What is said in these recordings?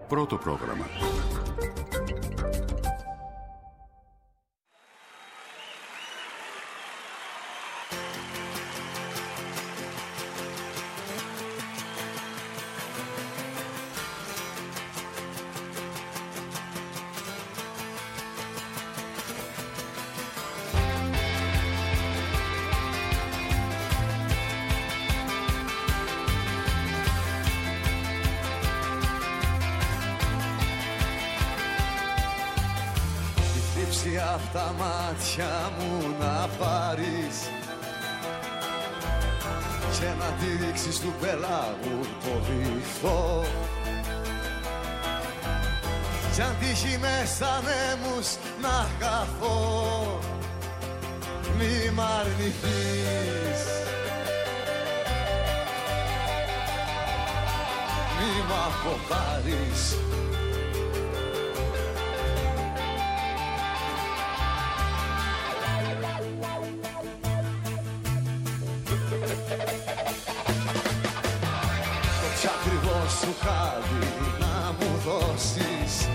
Πρώτο πρόγραμμα. Απ' τα μάτια μου να πάρεις και να τη ρίξεις του πελάγου το βυθό, κι αν τύχει μέσα νέμους να χαθώ, μη μ' αρνηθείς, μη μ' αποπάρεις. Σου χάδι να μου δώσεις,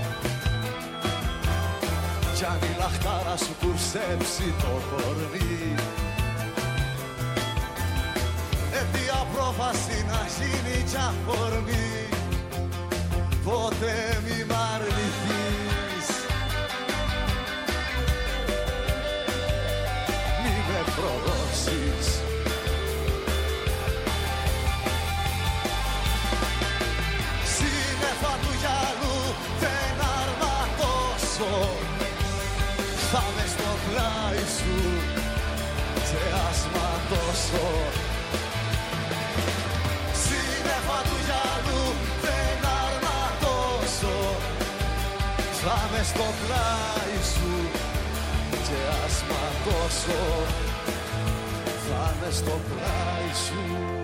κι αν η λαχτάρα σου κουρσέψει το κορμί, αιτία πρόφαση να γίνει κι αφορμή, ποτέ μη μ' αρνηθείς, μη με προδώσεις. Θα μες στο πλάι σου και ας ματώσω. Σύννεφα του γυαλού δεν αρματώσω. Θα μες στο πλάι σου και ας ματώσω. Θα μες στο πλάι σου.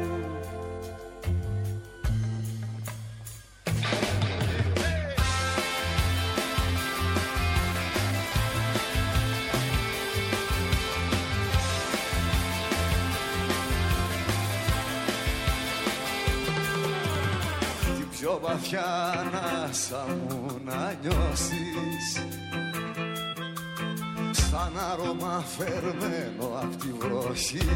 Πιο βαθιά ανάσα μου να νιώσεις, σαν άρωμα φερμένο απ' τη βροχή,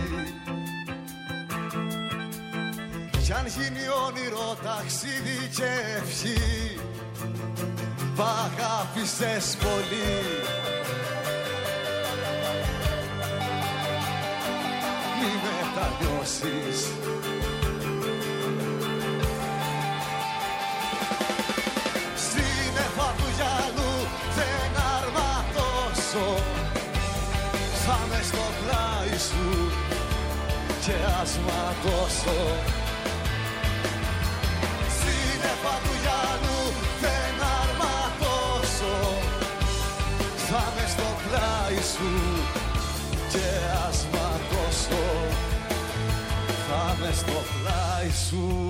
κι αν γίνει όνειρο ταξίδι και ευχή, π' αγάπησες πολύ, μη μετανιώσεις. Θα μες στο πλάι σου και ας ματώσω. Σύννεφα του γυαλού δεν αρματώσω. Θα μες στο πλάι σου και ας ματώσω. Θα μες στο πλάι σου.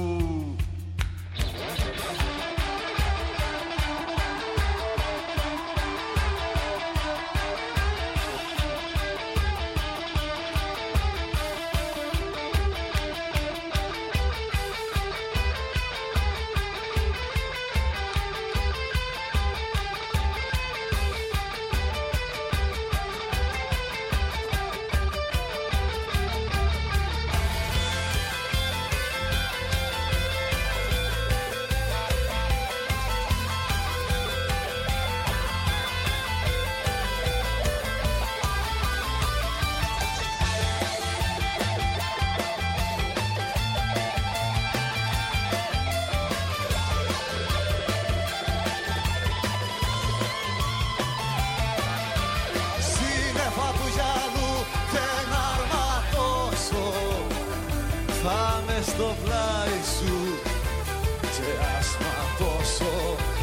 Στο πλάι σου και ας ματώσω.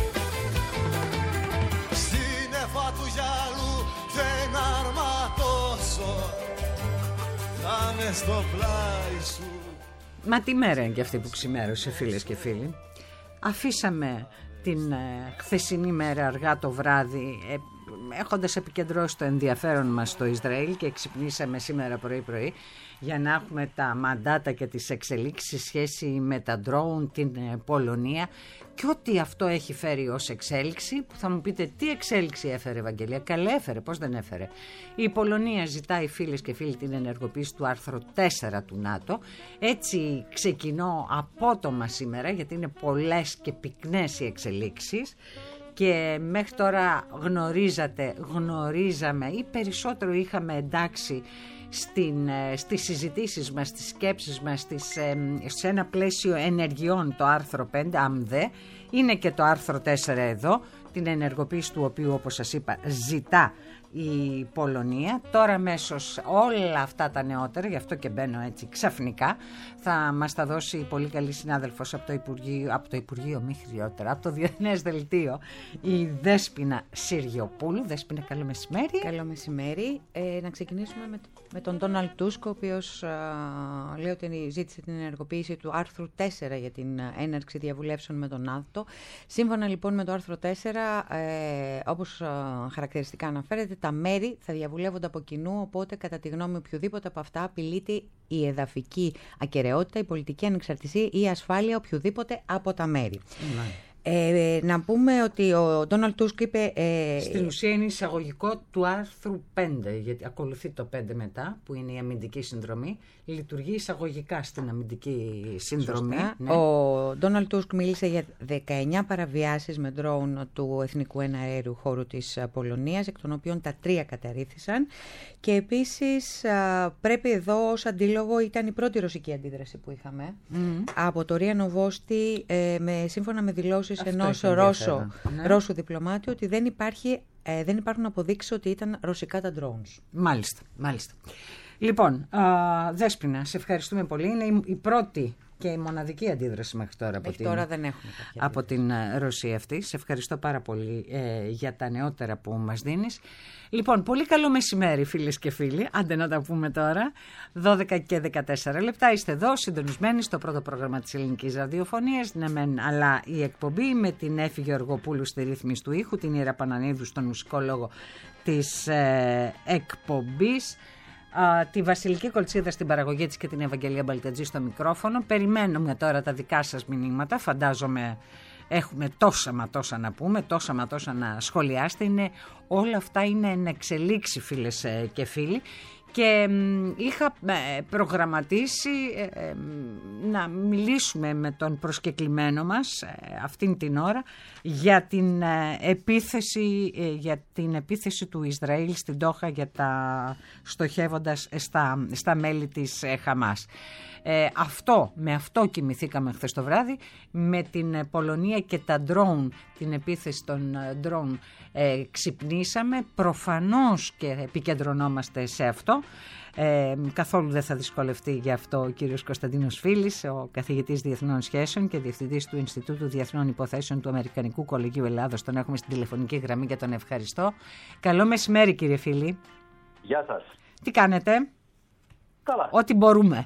Σύννεφα του γυαλού δεν αρματώσω. Θα με στο πλάι σου. Μα τι μέρα είναι και αυτή που ξημέρωσε, φίλες και φίλοι. Αφήσαμε την χθεσινή μέρα αργά το βράδυ έχοντας επικεντρώσει το ενδιαφέρον μας στο Ισραήλ και ξυπνήσαμε σήμερα πρωί-πρωί για να έχουμε τα μαντάτα και τις εξελίξεις σχέση με τα drone, την Πολωνία και ό,τι αυτό έχει φέρει ως εξέλιξη, που θα μου πείτε τι εξέλιξη έφερε, Ευαγγελία? Καλά έφερε, πώς δεν έφερε? Η Πολωνία ζητάει, φίλες και φίλοι, την ενεργοποίηση του άρθρου 4 του ΝΑΤΟ. Έτσι ξεκινώ απότομα σήμερα, γιατί είναι πολλές και πυκνές οι εξελίξεις. Και μέχρι τώρα γνωρίζαμε ή περισσότερο είχαμε εντάξει στις συζητήσεις μας, στις σκέψεις μας, σε ένα πλαίσιο ενεργειών το άρθρο 5, ΑΜΔΕ, είναι και το άρθρο 4 εδώ, την ενεργοποίηση του οποίου, όπως σας είπα, ζητά η Πολωνία. Τώρα αμέσως όλα αυτά τα νεότερα, γι' αυτό και μπαίνω έτσι ξαφνικά, θα μας τα δώσει η πολύ καλή συνάδελφος από το Υπουργείο, μη χειριότερα, από το Διεθνές Δελτίο, η Δέσποινα Συριοπούλου. Δέσποινα, καλό μεσημέρι. Καλό μεσημέρι. Να ξεκινήσουμε με τον Ντόναλντ Τούσκ, ο οποίος λέει ότι ζήτησε την ενεργοποίηση του άρθρου 4 για την έναρξη διαβουλεύσεων με τον ΝΑΤΟ. Σύμφωνα λοιπόν με το άρθρο 4, όπως χαρακτηριστικά αναφέρεται, τα μέρη θα διαβουλεύονται από κοινού, οπότε κατά τη γνώμη οποιοδήποτε από αυτά απειλείται η εδαφική ακεραιότητα, η πολιτική ανεξαρτησία ή η ασφάλεια οποιοδήποτε από τα μέρη. Να πούμε ότι ο Ντόναλντ Τούσκ είπε... Στην ουσία είναι εισαγωγικό του άρθρου 5, γιατί ακολουθεί το 5 μετά, που είναι η αμυντική συνδρομή. Λειτουργεί εισαγωγικά στην αμυντική συνδρομή. Ναι. Ο Ντόναλντ Τούσκ μίλησε για 19 παραβιάσεις με ντρόουν του εθνικού εναέριου χώρου της Πολωνίας, εκ των οποίων τα 3 καταρρίφθησαν. Και επίσης πρέπει εδώ ως αντίλογο, ήταν η πρώτη ρωσική αντίδραση που είχαμε από το Ρία Νοβόστη, σύμφωνα με δηλώσεις ενός Ρώσου διπλωμάτη, ότι δεν υπάρχουν αποδείξεις ότι ήταν ρωσικά τα drones. Μάλιστα. Λοιπόν, Δέσποινα, σε ευχαριστούμε πολύ. Είναι η πρώτη και η μοναδική αντίδραση μέχρι τώρα από την Ρωσία αυτή. Σε ευχαριστώ πάρα πολύ για τα νεότερα που μας δίνεις. Λοιπόν, πολύ καλό μεσημέρι, φίλες και φίλοι. Άντε να τα πούμε τώρα. 12 και 14 λεπτά είστε εδώ, συντονισμένοι στο πρώτο πρόγραμμα της ελληνικής ραδιοφωνίας. Ναι, μεν, αλλά η εκπομπή με την Έφη Γεωργοπούλου στη ρύθμιση του ήχου, την Ήρα Πανανίδου στον μουσικό λόγο της εκπομπής. Τη Βασιλική Κολτσίδα στην παραγωγή της και την Ευαγγελία Μπαλτετζή στο μικρόφωνο. Περιμένουμε τώρα τα δικά σας μηνύματα. Φαντάζομαι έχουμε τόσα να πούμε, τόσα να σχολιάσετε. Όλα αυτά είναι εν εξελίξη, φίλες και φίλοι. Και είχα προγραμματίσει να μιλήσουμε με τον προσκεκλημένο μας αυτήν την ώρα για την επίθεση του Ισραήλ στην Ντόχα στοχεύοντας στα μέλη της Χαμάς. Με αυτό κοιμηθήκαμε χθες το βράδυ, με την Πολωνία και τα drone, την επίθεση των drone ξυπνήσαμε, προφανώς και επικεντρωνόμαστε σε αυτό. Καθόλου δεν θα δυσκολευτεί γι' αυτό ο κύριος Κωνσταντίνος Φίλης, ο καθηγητής Διεθνών Σχέσεων και διευθυντής του Ινστιτούτου Διεθνών Υποθέσεων του Αμερικανικού Κολεγίου Ελλάδος. Τον έχουμε στην τηλεφωνική γραμμή και τον ευχαριστώ. Καλό μεσημέρι, κύριε Φίλη. Γεια σας. Τι κάνετε? Καλά. Ό,τι μπορούμε.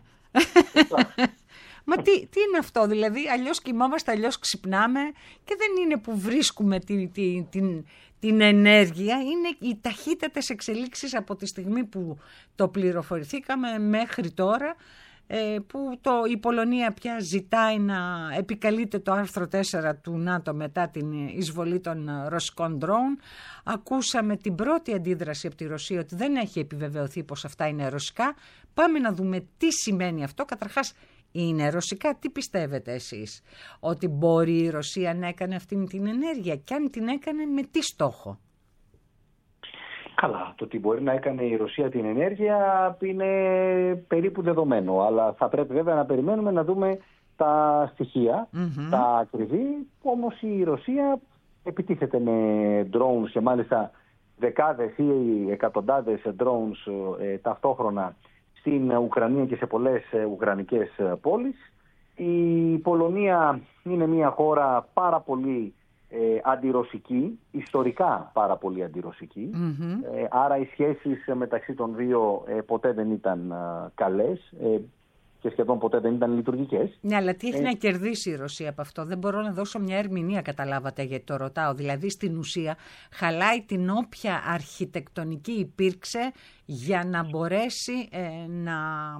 Μα τι είναι αυτό, δηλαδή αλλιώς κοιμόμαστε, αλλιώς ξυπνάμε και δεν είναι που βρίσκουμε την ενέργεια, είναι οι ταχύτατες εξελίξεις από τη στιγμή που το πληροφορηθήκαμε μέχρι τώρα, που η Πολωνία πια ζητάει να επικαλείται το άρθρο 4 του ΝΑΤΟ μετά την εισβολή των ρωσικών drone. Ακούσαμε την πρώτη αντίδραση από τη Ρωσία ότι δεν έχει επιβεβαιωθεί πως αυτά είναι ρωσικά. Πάμε να δούμε τι σημαίνει αυτό. Καταρχάς, είναι ρωσικά? Τι πιστεύετε εσείς? Ότι μπορεί η Ρωσία να έκανε αυτή την ενέργεια, και αν την έκανε με τι στόχο? Καλά, το ότι μπορεί να έκανε η Ρωσία την ενέργεια είναι περίπου δεδομένο, αλλά θα πρέπει βέβαια να περιμένουμε να δούμε τα στοιχεία, τα ακριβή. Όμως η Ρωσία επιτίθεται με drones και μάλιστα δεκάδες ή εκατοντάδες drones ταυτόχρονα στην Ουκρανία και σε πολλές ουκρανικές πόλεις. Η Πολωνία είναι μια χώρα πάρα πολύ αντιρωσική, ιστορικά πάρα πολύ αντιρωσική. Άρα οι σχέσεις μεταξύ των δύο ποτέ δεν ήταν καλές. και σχεδόν ποτέ δεν ήταν λειτουργικές. Ναι, αλλά τι έχει να κερδίσει η Ρωσία από αυτό? Δεν μπορώ να δώσω μια ερμηνεία, καταλάβατε, γιατί το ρωτάω. Δηλαδή, στην ουσία, χαλάει την όποια αρχιτεκτονική υπήρξε για να μπορέσει να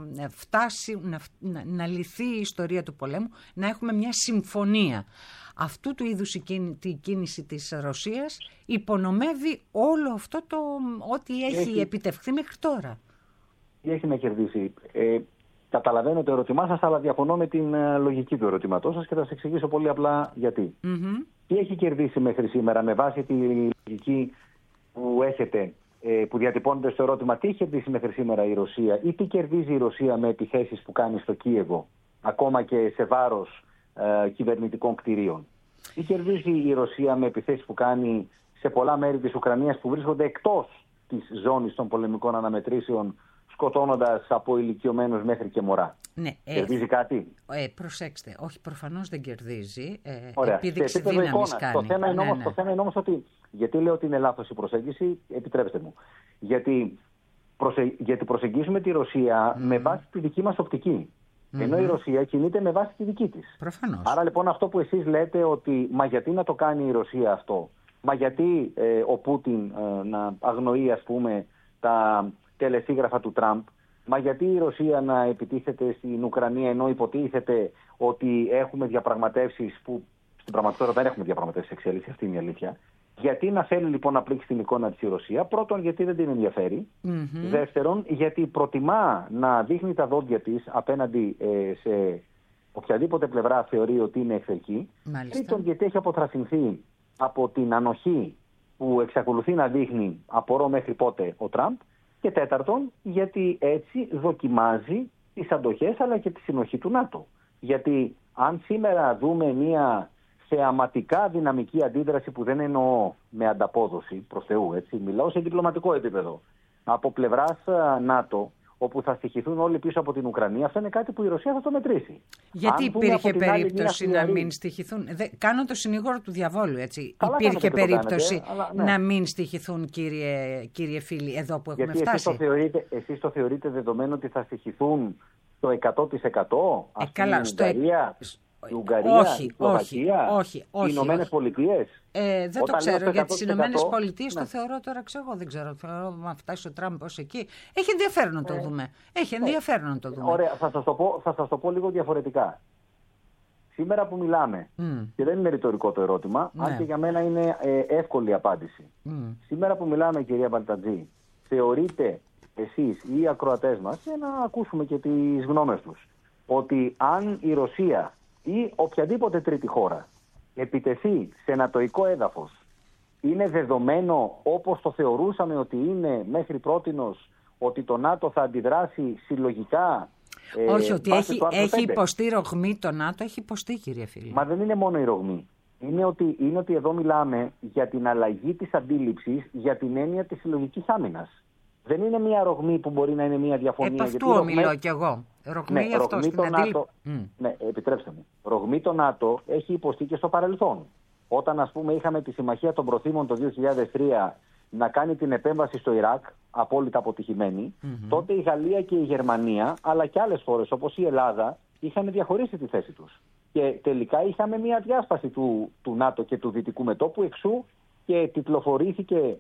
φτάσει, να λυθεί η ιστορία του πολέμου, να έχουμε μια συμφωνία. Αυτού του είδους η κίνηση της Ρωσίας υπονομεύει όλο αυτό ό,τι έχει επιτευχθεί μέχρι τώρα. Τι έχει να κερδίσει? Καταλαβαίνω το ερώτημά σας, αλλά διαφωνώ με την λογική του ερωτήματός σας και θα σας εξηγήσω πολύ απλά γιατί. Τι έχει κερδίσει μέχρι σήμερα με βάση τη λογική που έχετε, που διατυπώνεται στο ερώτημα, τι έχει κερδίσει μέχρι σήμερα η Ρωσία ή τι κερδίζει η Ρωσία με επιθέσεις που κάνει στο Κίεβο, ακόμα και σε βάρος κυβερνητικών κτηρίων? Τι κερδίζει η Ρωσία με επιθέσεις που κάνει σε πολλά μέρη της Ουκρανίας που βρίσκονται εκτός της ζώνης των πολεμικών αναμετρήσεων, σκοτώνοντας από ηλικιωμένους μέχρι και μωρά? Ναι, κερδίζει κάτι? Προσέξτε, όχι, προφανώς δεν κερδίζει. Ωραία. Επίδειξη δύναμης κάνει. Το θέμα είναι όμως ότι, γιατί λέω ότι είναι λάθος η προσέγγιση, επιτρέψτε μου. Γιατί προσεγγίζουμε τη Ρωσία με βάση τη δική μας οπτική. Ενώ η Ρωσία κινείται με βάση τη δική της. Προφανώς. Άρα λοιπόν αυτό που εσείς λέτε ότι μα γιατί να το κάνει η Ρωσία αυτό, μα γιατί ο Πούτιν να αγνοεί ας πούμε τα τελεσίγραφα του Τραμπ, μα γιατί η Ρωσία να επιτίθεται στην Ουκρανία ενώ υποτίθεται ότι έχουμε διαπραγματεύσεις που στην πραγματικότητα δεν έχουμε διαπραγματεύσεις εξέλιξη, αυτή είναι η αλήθεια. Γιατί να θέλει λοιπόν να πλήξει την εικόνα της η Ρωσία? Πρώτον, γιατί δεν την ενδιαφέρει. Δεύτερον, γιατί προτιμά να δείχνει τα δόντια της απέναντι σε οποιαδήποτε πλευρά θεωρεί ότι είναι εχθρική. Τρίτον, γιατί έχει αποθρασινθεί από την ανοχή που εξακολουθεί να δείχνει, απορώ μέχρι πότε, ο Τραμπ. Και τέταρτον, γιατί έτσι δοκιμάζει τις αντοχές αλλά και τη συνοχή του ΝΑΤΟ. Γιατί αν σήμερα δούμε μια θεαματικά δυναμική αντίδραση, που δεν εννοώ με ανταπόδοση προς Θεού, έτσι, μιλάω σε διπλωματικό επίπεδο, από πλευράς ΝΑΤΟ, όπου θα στοιχηθούν όλοι πίσω από την Ουκρανία, αυτό είναι κάτι που η Ρωσία θα το μετρήσει. Γιατί υπήρχε περίπτωση να μην στοιχηθούν? Κάνω το συνήγορο του διαβόλου, έτσι. Υπήρχε περίπτωση να μην στοιχηθούν, κύριε φίλοι, εδώ που έχουμε φτάσει? Εσείς το θεωρείτε δεδομένο ότι θα στοιχηθούν το 100%? Καλά, Η Ουγγαρία, όχι, η Σλοβακία, οι Ηνωμένες Πολιτείες? Δεν το ξέρω, για τις Ηνωμένες Πολιτείες το θεωρώ τώρα, δεν ξέρω, θεωρώ να φτάσει ο Τραμπ ως εκεί. Έχει ενδιαφέρον να το δούμε. Ωραία, θα σας το πω λίγο διαφορετικά. Σήμερα που μιλάμε, και δεν είναι ρητορικό το ερώτημα, αν και για μένα είναι εύκολη η απάντηση. Σήμερα που μιλάμε, κυρία Μπαλτατζή, θεωρείτε εσείς ή οι ακροατές μας, για να ακούσουμε και τις γνώμες τους, ότι αν η Ρωσία ή οποιαδήποτε τρίτη χώρα επιτεθεί σε νατοϊκό έδαφος, είναι δεδομένο, όπως το θεωρούσαμε ότι είναι μέχρι πρότινος, ότι το ΝΑΤΟ θα αντιδράσει συλλογικά? Όχι, ότι έχει υποστεί ρογμή το ΝΑΤΟ, έχει υποστεί, κύριε φίλε. Μα δεν είναι μόνο η ρογμή. Είναι ότι εδώ μιλάμε για την αλλαγή της αντίληψης για την έννοια της συλλογικής άμυνας. Δεν είναι μια ρογμή που μπορεί να είναι μια διαφωνία. Επ' αυτού ομιλώ κι εγώ. Ρογμή αυτό στην αντίληψη. Ναι, επιτρέψτε μου. Ρογμή το ΝΑΤΟ έχει υποστεί και στο παρελθόν. Όταν, ας πούμε, είχαμε τη Συμμαχία των Προθήμων το 2003 να κάνει την επέμβαση στο Ιράκ, απόλυτα αποτυχημένη, τότε η Γαλλία και η Γερμανία, αλλά και άλλες χώρες όπως η Ελλάδα, είχαν διαχωρίσει τη θέση τους. Και τελικά είχαμε μια διάσπαση του ΝΑΤΟ και του δυτικού μετώπου, εξού και τυπλοφορήθηκε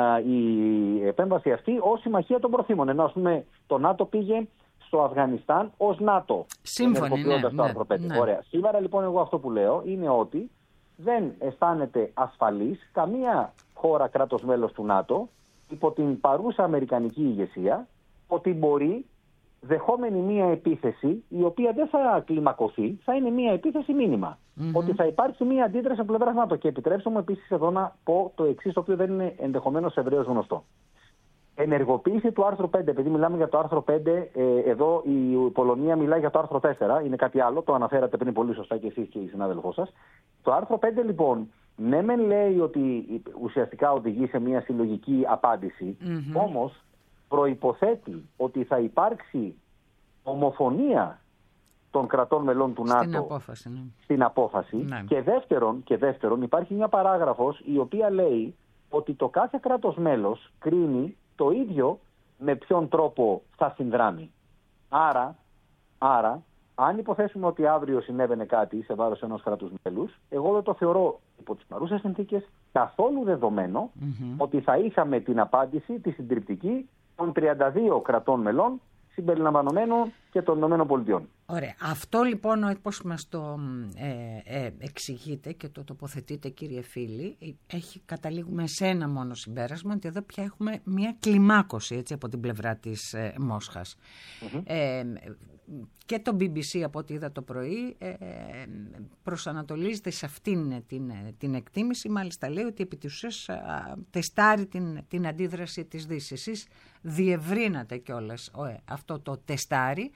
η επέμβαση αυτή ως Συμμαχία των Προθήμων. Ενώ, ας πούμε, το ΝΑΤΟ πήγε στο Αφγανιστάν ως ΝΑΤΟ. Σύμφωνοι, ναι. Ωραία. Σήμερα λοιπόν εγώ αυτό που λέω είναι ότι δεν αισθάνεται ασφαλής καμία χώρα κράτος μέλος του ΝΑΤΟ υπό την παρούσα αμερικανική ηγεσία, ότι μπορεί, δεχόμενη μία επίθεση η οποία δεν θα κλιμακωθεί, θα είναι μία επίθεση μήνυμα. Ότι θα υπάρξει μία αντίδραση από πλευράς ΝΑΤΟ. Και επιτρέψτε μου επίσης εδώ να πω το εξής, το οποίο δεν είναι ενδεχομένως ευρέως γνωστό. Ενεργοποίηση του άρθρου 5, επειδή μιλάμε για το άρθρο 5, εδώ η Πολωνία μιλάει για το άρθρο 4, είναι κάτι άλλο, το αναφέρατε πριν πολύ σωστά και εσείς και η συνάδελφός σας. Το άρθρο 5 λοιπόν, ναι μεν λέει ότι ουσιαστικά οδηγεί σε μια συλλογική απάντηση, όμως προϋποθέτει ότι θα υπάρξει ομοφωνία των κρατών μελών του ΝΑΤΟ στην απόφαση. Ναι. Και δεύτερον υπάρχει μια παράγραφος η οποία λέει ότι το κάθε κράτος μέλος κρίνει το ίδιο με ποιον τρόπο θα συνδράμει. Άρα, Άρα, αν υποθέσουμε ότι αύριο συνέβαινε κάτι σε βάρος ενός κράτους μέλους, εγώ δεν το θεωρώ υπό τις παρούσες συνθήκες καθόλου δεδομένο ότι θα είχαμε την απάντηση, τη συντριπτική των 32 κρατών μελών, συμπεριλαμβανομένων και των ΗΠΑ. Ωραία. Αυτό λοιπόν όπως μας το εξηγείτε και το τοποθετείτε, κύριε Φίλη, καταλήγουμε σε ένα μόνο συμπέρασμα, ότι εδώ πια έχουμε μια κλιμάκωση, έτσι, από την πλευρά της Μόσχας. Και το BBC, από ό,τι είδα το πρωί, προσανατολίζεται σε αυτήν την εκτίμηση. Μάλιστα λέει ότι επί της ουσίας τεστάρει την αντίδραση της Δύσης. Εσείς διευρύνατε κιόλας αυτό το τεστάρι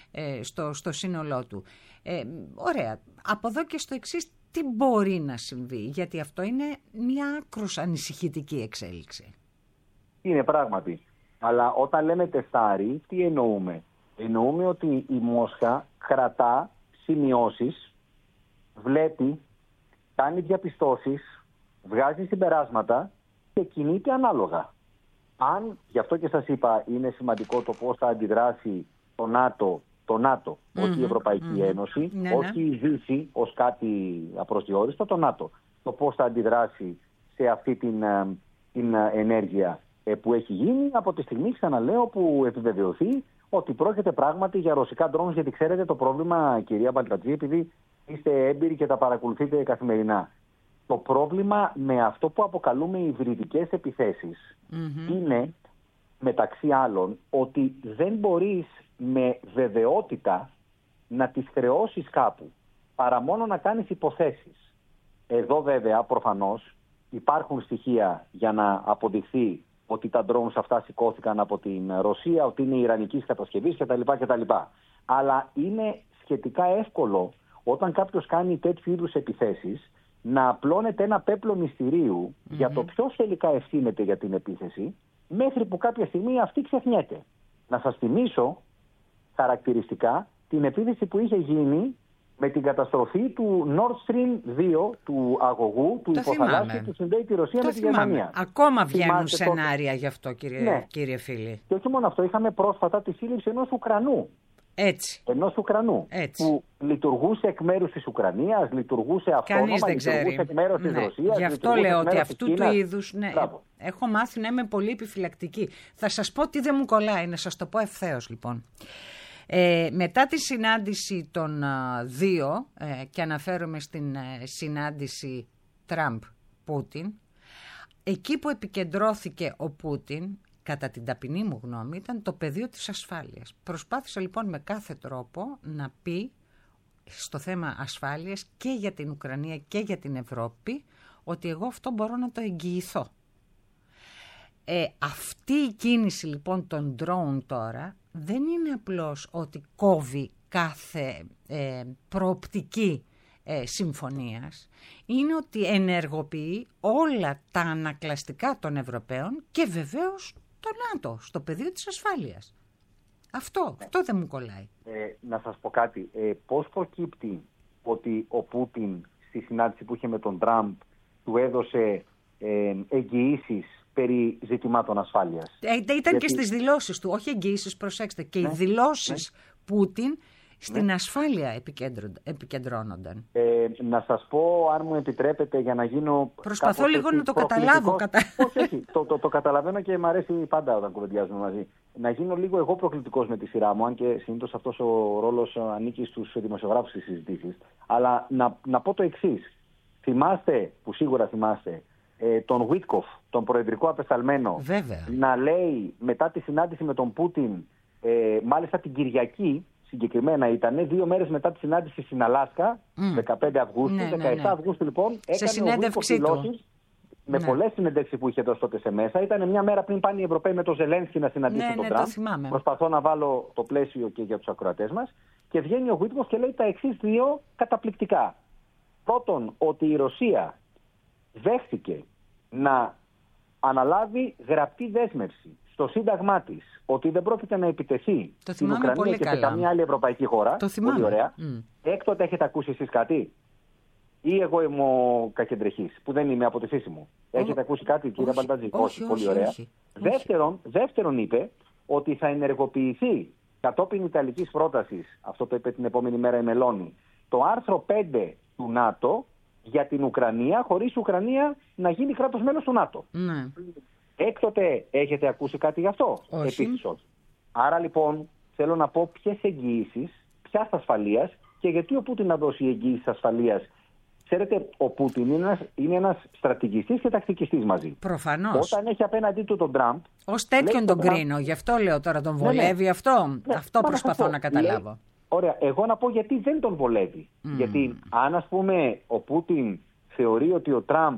στο σύνολό του. Ωραία. Από εδώ και στο εξής, τι μπορεί να συμβεί? Γιατί αυτό είναι μια άκρως ανησυχητική εξέλιξη. Είναι πράγματι. Αλλά όταν λέμε τεστάρι, τι εννοούμε? Εννοούμε ότι η Μόσχα κρατά σημειώσεις, βλέπει, κάνει διαπιστώσεις, βγάζει συμπεράσματα και κινείται ανάλογα. Αν, γι' αυτό και σας είπα, είναι σημαντικό το πώς θα αντιδράσει το ΝΑΤΟ, όχι η Ευρωπαϊκή Ένωση, όχι η Δύση ως κάτι απροσδιόριστο, το ΝΑΤΟ. Το πώς θα αντιδράσει σε αυτή την ενέργεια που έχει γίνει από τη στιγμή, ξαναλέω, που επιβεβαιωθεί ότι πρόκειται πράγματι για ρωσικά drones, γιατί ξέρετε το πρόβλημα, κυρία Μπαλτατζή, επειδή είστε έμπειροι και τα παρακολουθείτε καθημερινά. Το πρόβλημα με αυτό που αποκαλούμε υβριδικές επιθέσεις είναι, μεταξύ άλλων, ότι δεν μπορείς με βεβαιότητα να τις χρεώσεις κάπου, παρά μόνο να κάνεις υποθέσεις. Εδώ βέβαια προφανώς υπάρχουν στοιχεία για να αποδειχθεί ότι τα drones αυτά σηκώθηκαν από την Ρωσία, ότι είναι ιρανικής κατασκευής κτλ. Αλλά είναι σχετικά εύκολο όταν κάποιος κάνει τέτοιου είδους επιθέσεις να απλώνεται ένα πέπλο μυστηρίου για το ποιος τελικά ευθύνεται για την επίθεση, μέχρι που κάποια στιγμή αυτή ξεχνιέται. Να σας θυμίσω χαρακτηριστικά την επίθεση που είχε γίνει με την καταστροφή του Nord Stream 2, του αγωγού, του υποθαλάσσιου που συνδέει τη Ρωσία με τη Γερμανία. Ακόμα βγαίνουν σενάρια γι' αυτό, κύριε Φίλη. Και όχι μόνο αυτό, είχαμε πρόσφατα τη σύλληψη ενός Ουκρανού. Ενός Ουκρανού που λειτουργούσε εκ μέρους της Ουκρανίας, λειτουργούσε αυτόνομα, λειτουργούσε εκ μέρους της Ρωσίας. Γι' αυτό λέω ότι αυτού του είδους, έχω μάθει να είμαι πολύ επιφυλακτική. Θα σας πω τι δεν μου κολλάει, να σας το πω ευθέως λοιπόν. Μετά τη συνάντηση των δύο, και αναφέρομαι στην συνάντηση Τραμπ-Πούτιν, εκεί που επικεντρώθηκε ο Πούτιν, κατά την ταπεινή μου γνώμη, ήταν το πεδίο της ασφάλειας. Προσπάθησε λοιπόν με κάθε τρόπο να πει στο θέμα ασφάλειας και για την Ουκρανία και για την Ευρώπη ότι εγώ αυτό μπορώ να το εγγυηθώ. Αυτή η κίνηση λοιπόν των drone τώρα δεν είναι απλώς ότι κόβει κάθε προοπτική συμφωνίας, είναι ότι ενεργοποιεί όλα τα ανακλαστικά των Ευρωπαίων και βεβαίως το ΝΑΤΟ στο πεδίο της ασφάλειας. Αυτό δεν μου κολλάει. Να σας πω κάτι. Πώς προκύπτει ότι ο Πούτιν στη συνάντηση που είχε με τον Τραμπ του έδωσε εγγυήσεις περί ζητημάτων ασφάλειας? Ήταν και στις δηλώσεις του, όχι εγγυήσεις, προσέξτε, και οι δηλώσεις Πούτιν στην ασφάλεια επικεντρώνονταν. Να σας πω, αν μου επιτρέπετε, για να γίνω... Προσπαθώ λίγο να το καταλάβω. Όχι, το καταλαβαίνω και μου αρέσει πάντα όταν κουβεντιάζουμε μαζί. Να γίνω λίγο εγώ προκλητικός με τη σειρά μου, αν και συνήθως αυτός ο ρόλος ανήκει στους δημοσιογράφους στις συζητήσεις. Αλλά να πω το εξής. Θυμάστε, που σίγουρα θυμάστε, τον Βίτκοφ, τον προεδρικό απεσταλμένο, να λέει μετά τη συνάντηση με τον Πούτιν, μάλιστα την Κυριακή, συγκεκριμένα ήταν 2 μέρες μετά τη συνάντηση στην Αλάσκα, 15 Αυγούστου, 17 Αυγούστου λοιπόν, έκανε ο Βίτκοφ δηλώσεις, με πολλές συνεντεύξεις που είχε δώσει τότε σε μέσα. Ήταν μια μέρα πριν πάνε οι Ευρωπαίοι με τον Ζελένσκι να συναντήσουν τον Τραμπ. Προσπαθώ να βάλω το πλαίσιο και για τους ακροατές μας. Και βγαίνει ο Βίτκοφ και λέει τα εξής 2 καταπληκτικά. Πρώτον, ότι η Ρωσία δέχθηκε να αναλάβει γραπτή δέσμευση στο σύνταγμά της ότι δεν πρόκειται να επιτεθεί στην Ουκρανία και σε καμία άλλη ευρωπαϊκή χώρα. Πολύ ωραία. Έκτοτε έχετε ακούσει εσείς κάτι? Ή εγώ είμαι ο κακεντρεχής, που δεν είμαι από τη φύση μου? Έχετε ακούσει κάτι, κύριε Μπαλτατζή? Όχι, πολύ ωραία. Δεύτερον, είπε ότι θα ενεργοποιηθεί κατόπιν ιταλικής πρότασης, αυτό το είπε την επόμενη μέρα η Μελώνη, το άρθρο 5 του ΝΑΤΟ για την Ουκρανία, χωρίς η Ουκρανία να γίνει κράτος μέλος του ΝΑΤΟ. Ναι. Έκτοτε έχετε ακούσει κάτι γι' αυτό? Όχι. Επίσης όχι. Άρα λοιπόν θέλω να πω ποιες εγγυήσεις, ποιας ασφαλείας και γιατί ο Πούτιν να δώσει εγγυήσεις ασφαλείας. Ξέρετε, ο Πούτιν είναι ένας στρατηγιστής και τακτικιστής μαζί. Προφανώς. Όταν έχει απέναντι του τον Τραμπ. Ως τέτοιον τον κρίνω, γι' αυτό λέω τώρα, τον βολεύει αυτό. Ναι, αυτό προσπαθώ να καταλάβω. Λέει, ωραία, εγώ να πω γιατί δεν τον βολεύει. Γιατί αν ας πούμε ο Πούτιν θεωρεί ότι ο Τραμπ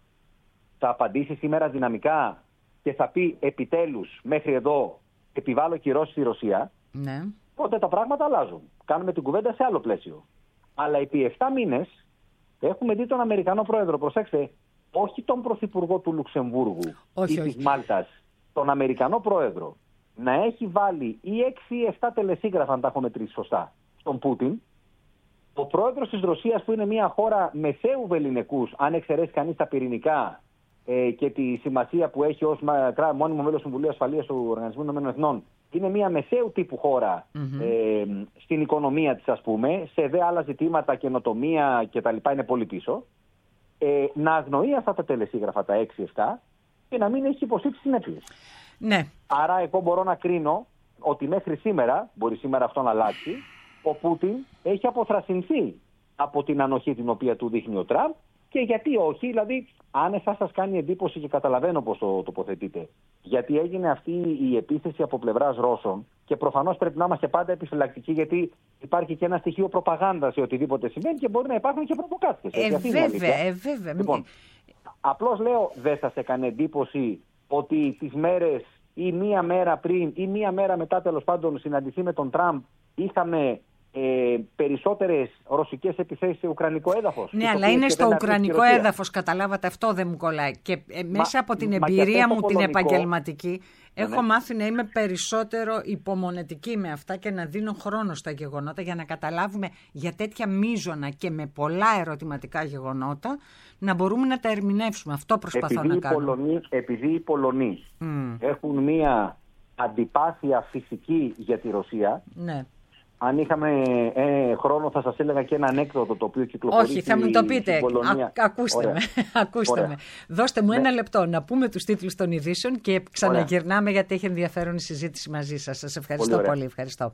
θα απαντήσει σήμερα δυναμικά και θα πει επιτέλους μέχρι εδώ επιβάλλω κυρώσεις στη Ρωσία, ναι, τότε τα πράγματα αλλάζουν. Κάνουμε την κουβέντα σε άλλο πλαίσιο. Αλλά επί 7 μήνες έχουμε δει τον Αμερικανό πρόεδρο, προσέξτε, όχι τον πρωθυπουργό του Λουξεμβούργου ή της Μάλτας, τον Αμερικανό πρόεδρο, να έχει βάλει ή 6 ή 7 τελεσίγραφα, αν τα έχω μετρήσει σωστά, στον Πούτιν. Ο πρόεδρος της Ρωσίας, που είναι μια χώρα μεσαίου βεληνικούς, αν εξαιρέσει κανείς τα πυρηνικά και τη σημασία που έχει ως μόνιμο μέλος του Συμβουλίου Ασφαλείας του Οργανισμού Ηνωμένων Εθνών, είναι μια μεσαίου τύπου χώρα στην οικονομία της, ας πούμε, σε δε άλλα ζητήματα, καινοτομία κτλ. Είναι πολύ πίσω. Να αγνοεί αυτά τα τελεσίγραφα, τα 6-7, και να μην έχει υποστεί τις συνέπειες. Ναι. Άρα εγώ μπορώ να κρίνω ότι μέχρι σήμερα, μπορεί σήμερα αυτό να αλλάξει, ο Πούτιν έχει αποθρασινθεί από την ανοχή την οποία του δείχνει ο Τραμπ. Και γιατί όχι, δηλαδή, αν εσάς σας κάνει εντύπωση και καταλαβαίνω πώς το τοποθετείτε, γιατί έγινε αυτή η επίθεση από πλευράς Ρώσων και προφανώς πρέπει να είμαστε πάντα επιφυλακτικοί, γιατί υπάρχει και ένα στοιχείο προπαγάνδας σε οτιδήποτε συμβαίνει και μπορεί να υπάρχουν και προποκάτες. Βέβαια. Λοιπόν, απλώς λέω, δεν σας έκανε εντύπωση ότι τις μέρες ή μία μέρα πριν ή μία μέρα μετά, τέλος πάντων, συναντηθεί με τον Τραμπ, είχαμε περισσότερες ρωσικές επιθέσεις σε ουκρανικό έδαφος? Ναι, αλλά είναι στο ουκρανικό έδαφος, καταλάβατε, αυτό δεν μου κολλάει. Και μέσα από την εμπειρία μου την επαγγελματική, έχω μάθει να είμαι περισσότερο υπομονετική με αυτά και να δίνω χρόνο στα γεγονότα για να καταλάβουμε για τέτοια μείζωνα και με πολλά ερωτηματικά γεγονότα να μπορούμε να τα ερμηνεύσουμε. Αυτό προσπαθώ να κάνω. Επειδή οι Πολωνοί έχουν μία αντιπάθεια φυσική για τη Ρωσία. Ναι. Αν είχαμε χρόνο θα σας έλεγα και ένα ανέκδοτο το οποίο κυκλοφορεί. Όχι, θα μου το πείτε. Ακούστε με. Δώστε μου ένα λεπτό να πούμε τους τίτλους των ειδήσεων και ξαναγυρνάμε, γιατί έχει ενδιαφέρον η συζήτηση μαζί σας. Σας ευχαριστώ πολύ. Ευχαριστώ.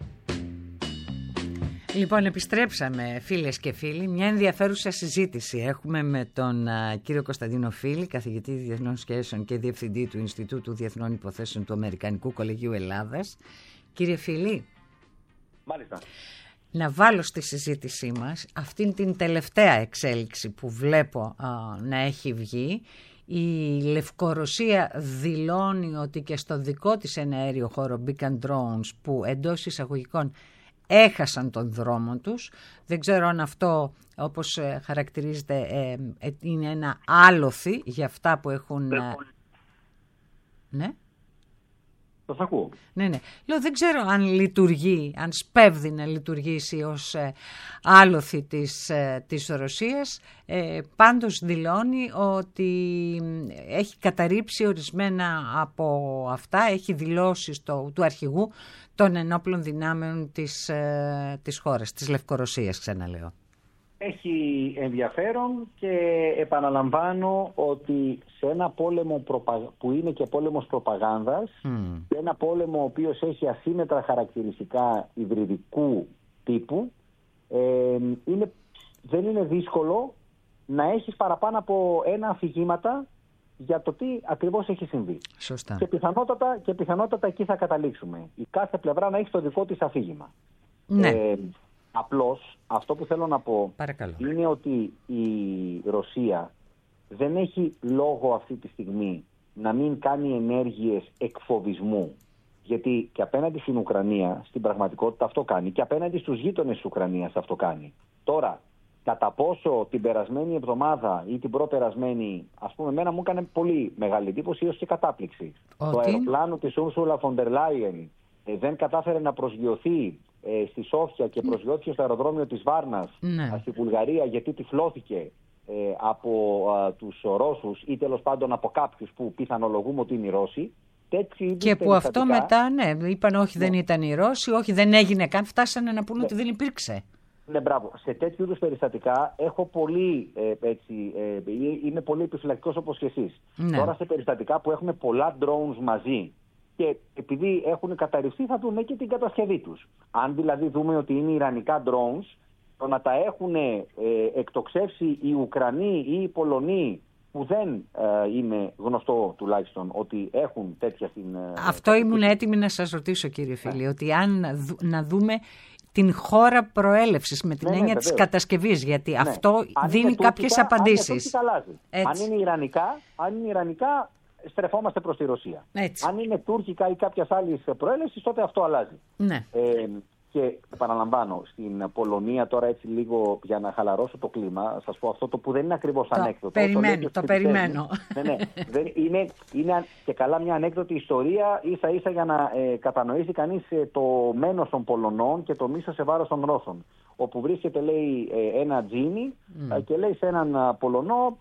Λοιπόν, επιστρέψαμε, φίλες και φίλοι. Μια ενδιαφέρουσα συζήτηση έχουμε με τον κύριο Κωνσταντίνο Φίλη, καθηγητή Διεθνών Σχέσεων και διευθυντή του Ινστιτούτου Διεθνών Υποθέσεων του Αμερικανικού Κολεγίου Ελλάδας. Κύριε Φίλη, μάλιστα, να βάλω στη συζήτησή μας αυτήν την τελευταία εξέλιξη που βλέπω να έχει βγει. Η Λευκορωσία δηλώνει ότι και στο δικό της εναέριο χώρο μπήκαν drones που εντός εισαγωγικών έχασαν τον δρόμο τους. Δεν ξέρω αν αυτό, όπως χαρακτηρίζεται, είναι ένα άλοθη για αυτά που έχουν... Ναι. Το ακούω. Ναι. Λέω, δεν ξέρω αν λειτουργεί, αν σπέβδει να λειτουργήσει ως άλοθη της Ρωσίας. Πάντως δηλώνει ότι έχει καταρρύψει ορισμένα από αυτά, έχει δηλώσει του αρχηγού των ενόπλων δυνάμεων της χώρας, της Λευκορωσίας, ξαναλέω. Έχει ενδιαφέρον και επαναλαμβάνω ότι σε ένα πόλεμο που είναι και πόλεμος προπαγάνδας, σε ένα πόλεμο ο οποίος έχει ασύμετρα χαρακτηριστικά υβριδικού τύπου, δεν είναι δύσκολο να έχεις παραπάνω από ένα αφηγήματα για το τι ακριβώς έχει συμβεί. Σωστά. Και πιθανότατα εκεί θα καταλήξουμε. Η κάθε πλευρά να έχει το δικό της αφήγημα. Ναι. Απλώς αυτό που θέλω να πω είναι ότι η Ρωσία δεν έχει λόγο αυτή τη στιγμή να μην κάνει ενέργειες εκφοβισμού. Γιατί και απέναντι στην Ουκρανία στην πραγματικότητα αυτό κάνει και απέναντι στους γείτονες της Ουκρανίας αυτό κάνει. Τώρα, κατά πόσο την περασμένη εβδομάδα ή την προπερασμένη, ας πούμε, εμένα μου έκανε πολύ μεγάλη εντύπωση έως και κατάπληξη. Το αεροπλάνο της Ursula von der Leyen δεν κατάφερε να προσγειωθεί στη Σόφια και προσγειώθηκε στο αεροδρόμιο της Βάρνας στη Βουλγαρία, γιατί τυφλώθηκε από τους Ρώσους ή τέλος πάντων από κάποιους που πιθανολογούμε ότι είναι οι Ρώσοι. Και που αυτό μετά, είπαν όχι, δεν ήταν οι Ρώσοι, όχι, δεν έγινε καν, φτάσανε να πούνε ότι δεν υπήρξε. Ναι, μπράβο. Σε τέτοιου είδους περιστατικά έχω είμαι πολύ επιφυλακτικός όπως και εσείς. Ναι. Τώρα σε περιστατικά που έχουμε πολλά drones μαζί και επειδή έχουν καταρριφθεί θα δούμε και την κατασκευή τους. Αν δηλαδή δούμε ότι είναι ιρανικά drones, το να τα έχουν εκτοξεύσει οι Ουκρανοί ή οι Πολωνοί, που δεν είναι γνωστό τουλάχιστον ότι έχουν τέτοια στην... Αυτό ήμουν έτοιμη να σας ρωτήσω, κύριε φίλε, ότι να δούμε την χώρα προέλευσης με την έννοια της κατασκευής, γιατί αυτό δίνει κάποιες απαντήσεις. Αν είναι ιρανικά, στρεφόμαστε προς τη Ρωσία. Έτσι. Αν είναι τουρκικά ή κάποιας άλλης προέλευσης, τότε αυτό αλλάζει. Ναι. Και επαναλαμβάνω, στην Πολωνία τώρα έτσι λίγο για να χαλαρώσω το κλίμα, σας πω αυτό το που δεν είναι ακριβώς ανέκδοτο. Το περιμένω. Ναι. Είναι και καλά μια ανέκδοτη ιστορία, ίσα ίσα για να κατανοήσει κανείς το μένος των Πολωνών και το μίσος σε βάρος των Ρώσων. Όπου βρίσκεται, λέει, ένα τζίνι και λέει σε έναν Πολωνό,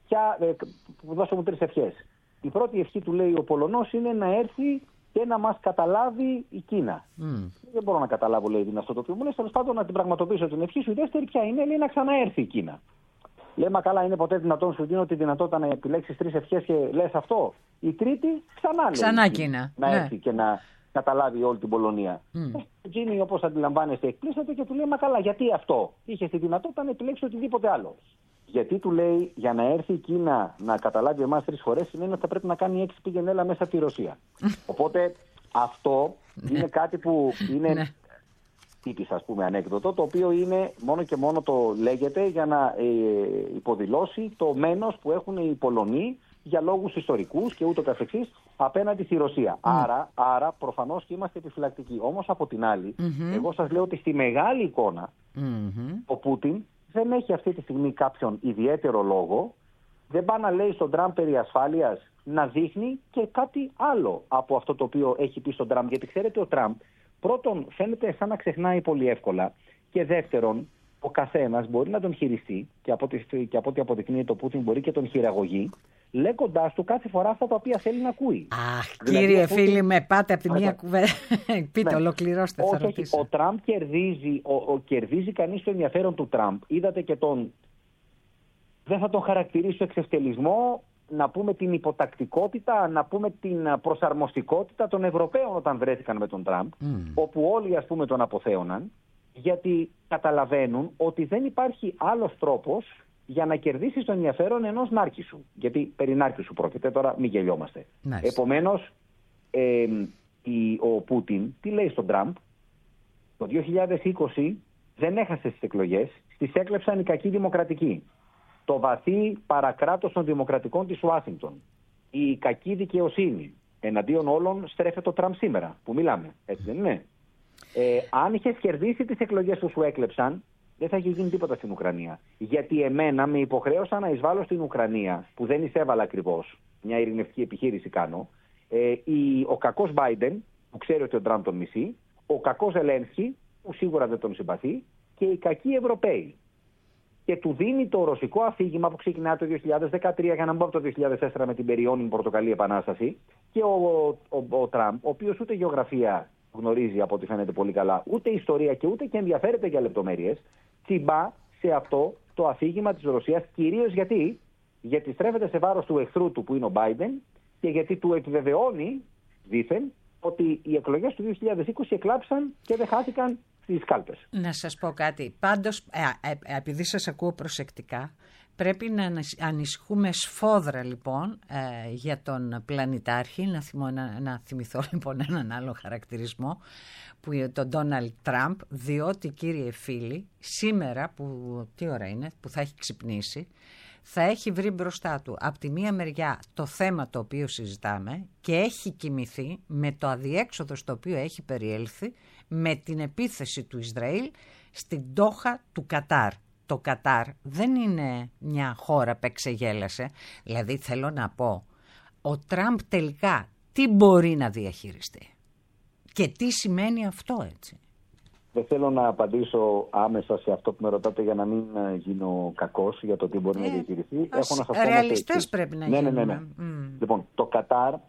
δώσε μου 3 ευχές. Η πρώτη ευχή του, λέει ο Πολωνός, είναι να έρθει και να μας καταλάβει η Κίνα. Δεν μπορώ να καταλάβω, λέει, αυτό το οποίο μου λες. Τέλος πάντων, να την πραγματοποιήσω την ευχή σου. Η δεύτερη ποια είναι? Λέει να ξαναέρθει η Κίνα. Λέει, μα καλά, είναι ποτέ δυνατόν? Σου δίνω τη δυνατότητα να επιλέξεις 3 ευχές και λες αυτό. Η τρίτη ξανά Κίνα. Να έρθει και να καταλάβει όλη την Πολωνία. Ο Τζίνι, όπως αντιλαμβάνεστε, εκπλήσεται και του λέει, μα καλά, γιατί αυτό? Είχε τη δυνατότητα να επιλέξει οτιδήποτε άλλο. Γιατί, του λέει, για να έρθει η Κίνα να καταλάβει εμάς 3 φορές, σημαίνει ότι θα πρέπει να κάνει 6 πήγαινε έλα μέσα από τη Ρωσία. Οπότε αυτό είναι κάτι που είναι τύπης, ας πούμε, ανέκδοτο, το οποίο είναι μόνο και μόνο το λέγεται για να υποδηλώσει το μένος που έχουν οι Πολωνοί για λόγους ιστορικούς και ούτω καθεξής απέναντι στη Ρωσία. Άρα προφανώς και είμαστε επιφυλακτικοί. Όμως από την άλλη, εγώ σας λέω ότι στη μεγάλη εικόνα ο Πούτιν δεν έχει αυτή τη στιγμή κάποιον ιδιαίτερο λόγο, δεν πάει να λέει στον Τραμπ περί ασφάλειας, να δείχνει και κάτι άλλο από αυτό το οποίο έχει πει στον Τραμπ. Γιατί ξέρετε, ο Τραμπ πρώτον φαίνεται σαν να ξεχνάει πολύ εύκολα και δεύτερον, ο καθένας μπορεί να τον χειριστεί και από ό,τι αποδεικνύει το Πούτιν μπορεί και τον χειραγωγεί, λέγοντάς του κάθε φορά αυτά τα οποία θέλει να ακούει. Αχ, δηλαδή, κύριε φίλοι, με πάτε από τη μία κουβέντα. Πείτε, ολοκληρώστε. Όχι, ο Τραμπ κερδίζει κανείς το ενδιαφέρον του Τραμπ. Είδατε και δεν θα τον χαρακτηρίσω εξευτελισμό, να πούμε την υποτακτικότητα, να πούμε την προσαρμοστικότητα των Ευρωπαίων όταν βρέθηκαν με τον Τραμπ, όπου όλοι, ας πούμε, τον αποθέωναν, γιατί καταλαβαίνουν ότι δεν υπάρχει άλλος τρόπος για να κερδίσεις το ενδιαφέρον ενός νάρκισσου. Γιατί περί νάρκισσου πρόκειται, τώρα μην γελιόμαστε. Επομένως, ο Πούτιν τι λέει στον Τραμπ? Το 2020 δεν έχασε τις εκλογές, τις έκλεψαν οι κακοί δημοκρατικοί. Το βαθύ παρακράτος των δημοκρατικών της Ουάσιγκτον. Η κακή δικαιοσύνη. Εναντίον όλων στρέφεται ο Τραμπ σήμερα που μιλάμε. Έτσι δεν είναι? Αν είχες κερδίσει τις εκλογές που σου έκλεψαν, δεν θα είχε γίνει τίποτα στην Ουκρανία. Γιατί εμένα με υποχρέωσαν να εισβάλλω στην Ουκρανία, που δεν εισέβαλα ακριβώς, μια ειρηνευτική επιχείρηση κάνω, ο κακός Biden, που ξέρει ότι ο Τραμπ τον μισεί, ο κακός Ζελένσκι, που σίγουρα δεν τον συμπαθεί, και οι κακοί Ευρωπαίοι. Και του δίνει το ρωσικό αφήγημα που ξεκινά το 2013, για να μην πω από το 2004 με την περιόνιμη Πορτοκαλί Επανάσταση, και ο Τραμπ, ο οποίος ούτε γεωγραφία γνωρίζει από ό,τι φαίνεται πολύ καλά, ούτε ιστορία και ούτε και ενδιαφέρεται για λεπτομέρειες, τσιμπά σε αυτό το αφήγημα της Ρωσίας, κυρίως γιατί στρέφεται σε βάρος του εχθρού του που είναι ο Biden και γιατί του επιβεβαιώνει δήθεν ότι οι εκλογές του 2020 εκλάψαν και δεν χάθηκαν στις κάλπες. Να σας πω κάτι. Πάντως, επειδή σας ακούω προσεκτικά, πρέπει να ανησυχούμε σφόδρα λοιπόν για τον πλανητάρχη, να θυμηθώ λοιπόν έναν άλλο χαρακτηρισμό, τον Ντόναλντ Τραμπ, διότι κύριε φίλοι, σήμερα τι ώρα είναι, που θα έχει ξυπνήσει, θα έχει βρει μπροστά του από τη μία μεριά το θέμα το οποίο συζητάμε και έχει κοιμηθεί με το αδιέξοδο στο οποίο έχει περιέλθει με την επίθεση του Ισραήλ στην Ντόχα του Κατάρ. Το Κατάρ δεν είναι μια χώρα που εξεγέλασε. Δηλαδή θέλω να πω, ο Τραμπ τελικά τι μπορεί να διαχειριστεί και τι σημαίνει αυτό, έτσι. Δεν θέλω να απαντήσω άμεσα σε αυτό που με ρωτάτε για να μην γίνω κακός για το τι μπορεί να διαχειριστεί. Ρεαλιστές πρέπει να γίνουμε. Ναι. Λοιπόν, το Κατάρ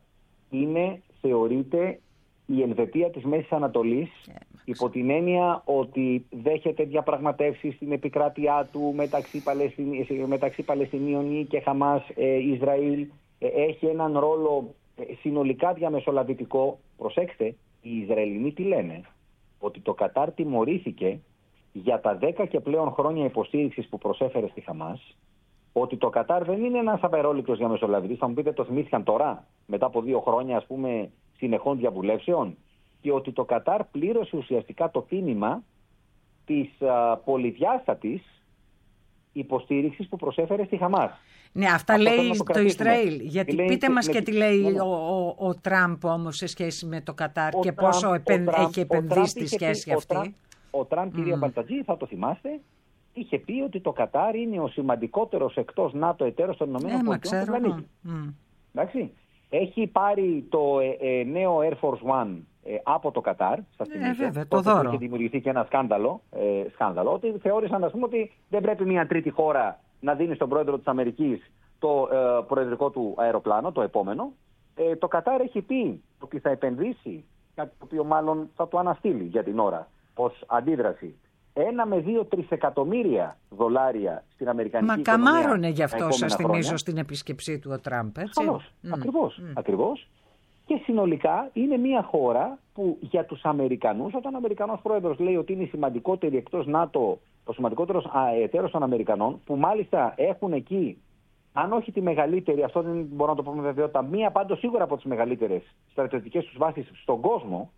θεωρείται η Ελβετία της Μέσης Ανατολής, υπό την έννοια ότι δέχεται διαπραγματεύσεις στην επικράτειά του μεταξύ Παλαιστινίων και Χαμάς, Ισραήλ. Έχει έναν ρόλο συνολικά διαμεσολαβητικό. Προσέξτε, οι Ισραηλινοί τι λένε? Ότι το Κατάρ τιμωρήθηκε για τα 10 και πλέον χρόνια υποστήριξης που προσέφερε στη Χαμάς, ότι το Κατάρ δεν είναι ένας απερόληπτος διαμεσολαβητής. Θα μου πείτε, το θυμήθηκαν τώρα, μετά από 2 χρόνια ας πούμε συνεχών διαβουλεύσεων, και ότι το Κατάρ πλήρωσε ουσιαστικά το τίμημα της πολυδιάστατης υποστήριξης που προσέφερε στη Χαμάς. Ναι, αυτά αυτό λέει το Ισραήλ. Γιατί πείτε μας και τι λέει ο Τραμπ όμως σε σχέση με το Κατάρ και πόσο έχει επενδύσει στη σχέση αυτή. Ο Τραμπ, κυρία Μπαλτατζή, θα το θυμάστε, είχε πει ότι το Κατάρ είναι ο σημαντικότερος εκτός ΝΑΤΟ εταίρος των ΗΠΑ στον πλανήτη. Εντάξει. Έχει πάρει το νέο Air Force One από το Κατάρ, σας θυμίζω, το δώρο. Είχε δημιουργηθεί και ένα σκάνδαλο, ότι θεώρησαν, ας πούμε, ότι δεν πρέπει μια τρίτη χώρα να δίνει στον πρόεδρο της Αμερικής το προεδρικό του αεροπλάνο, το επόμενο. Το Κατάρ έχει πει ότι θα επενδύσει, κάτι το οποίο μάλλον θα το αναστείλει για την ώρα, ως αντίδραση, 1 με 2 τρισεκατομμύρια δολάρια στην Αμερικανική οικονομία. Μα καμάρωνε γι' αυτό, σας θυμίζω, στην επίσκεψή του ο Τραμπ, έτσι. Ακριβώς. Και συνολικά είναι μια χώρα που για τους Αμερικανούς, όταν ο Αμερικανός πρόεδρος λέει ότι είναι η σημαντικότερη εκτός ΝΑΤΟ, ο σημαντικότερος εταίρος των Αμερικανών, που μάλιστα έχουν εκεί, αν όχι τη μεγαλύτερη, αυτό δεν μπορώ να το πω με βεβαιότητα, μία πάντως σίγουρα από τις μεγαλύτερες στρατιωτικές τους βάσεις στον κόσμο.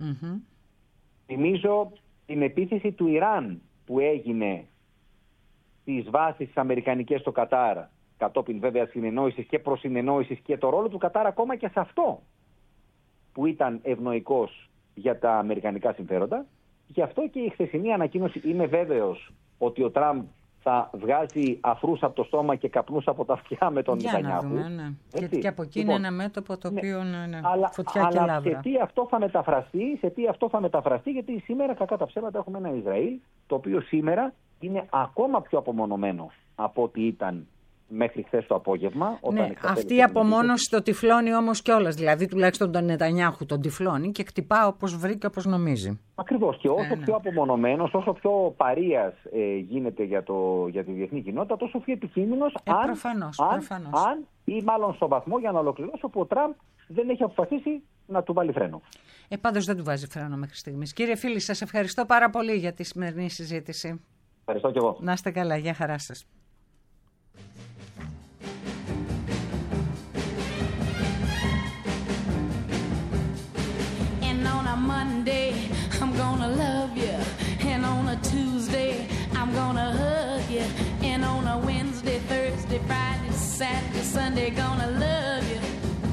Θυμίζω την επίθεση του Ιράν που έγινε στις βάσεις της αμερικανικές στο Κατάρ, κατόπιν βέβαια συνεννόησης και προσυνεννόησης, και το ρόλο του Κατάρ ακόμα και σε αυτό που ήταν ευνοϊκός για τα αμερικανικά συμφέροντα. Γι' αυτό και η χθεσινή ανακοίνωση, είμαι βέβαιος ότι ο Τραμπ θα βγάζει αφρούς από το στόμα και καπνούς από τα αυτιά με τον Νετανιάχου. Και από εκεί είναι ένα μέτωπο το οποίο είναι φωτιά και λάβρα. Σε τι αυτό θα μεταφραστεί, γιατί σήμερα κακά τα ψέματα έχουμε ένα Ισραήλ το οποίο σήμερα είναι ακόμα πιο απομονωμένο από ό,τι ήταν μέχρι χθες το απόγευμα. Αυτή η απομόνωση το τυφλώνει όμως κιόλας. Δηλαδή, τουλάχιστον τον Νετανιάχου τον τυφλώνει και χτυπά όπως βρει και όπως νομίζει. Ακριβώς. Και όσο πιο απομονωμένος, όσο πιο παρείας γίνεται για τη διεθνή κοινότητα, τόσο πιο επικίνδυνος, αν ή μάλλον στο βαθμό, για να ολοκληρώσω, που ο Τραμπ δεν έχει αποφασίσει να του βάλει φρένο. Πάντως δεν του βάζει φρένο μέχρι στιγμής. Κύριε Φίλη, σας ευχαριστώ πάρα πολύ για τη σημερινή συζήτηση. Ευχαριστώ κι εγώ. Να είστε καλά. Γεια χαρά σας. Monday, I'm gonna love you, and on a Tuesday, I'm gonna hug you, and on a Wednesday, Thursday, Friday, Saturday, Sunday, gonna love you.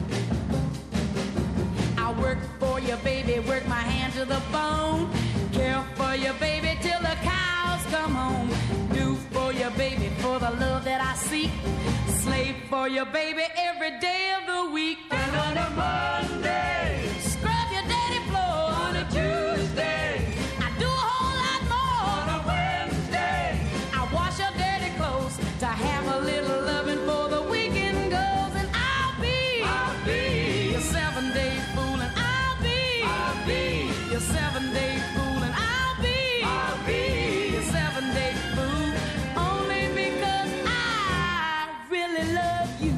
I work for you, baby, work my hand to the bone, care for you, baby, till the cows come home, do for you, baby, for the love that I seek, slave for you, baby, every day of the week. And on a Monday, scrub your daddy floor. On a Tuesday, I do a whole lot more. On a Wednesday, I wash your dirty clothes to have a little loving for the weekend goes. And I'll be your 7-day fool, and I'll be your 7-day fool, and I'll be your 7-day fool, only because I really love you.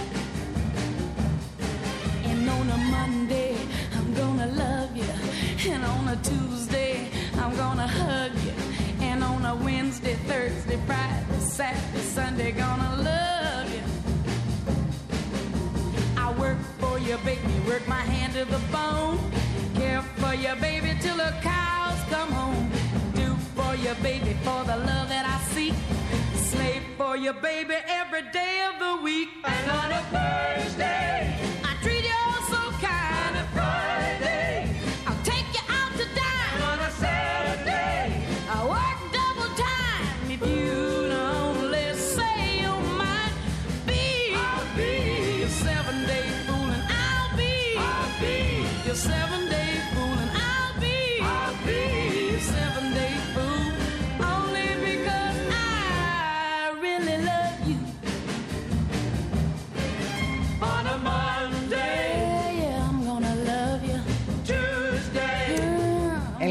And on a Monday, I'm gonna love you, and on a Tuesday, I'm gonna hug you, and on a Wednesday, Thursday, Friday, Saturday, Sunday, gonna love you. I work for you, baby, work my hand to the bone, care for you, baby, till the cows come home, do for you, baby, for the love that I seek, slave for you, baby, every day of the week. And on a Thursday, I treat you all so kind. On a Friday, I'll take you out to dine. On a Saturday, I work double time. If you only say you might I'll be your 7-day fool, and I'll be your 7-day fool, and I'll be your 7-day fool, only because I really love you. On a Monday, yeah, I'm gonna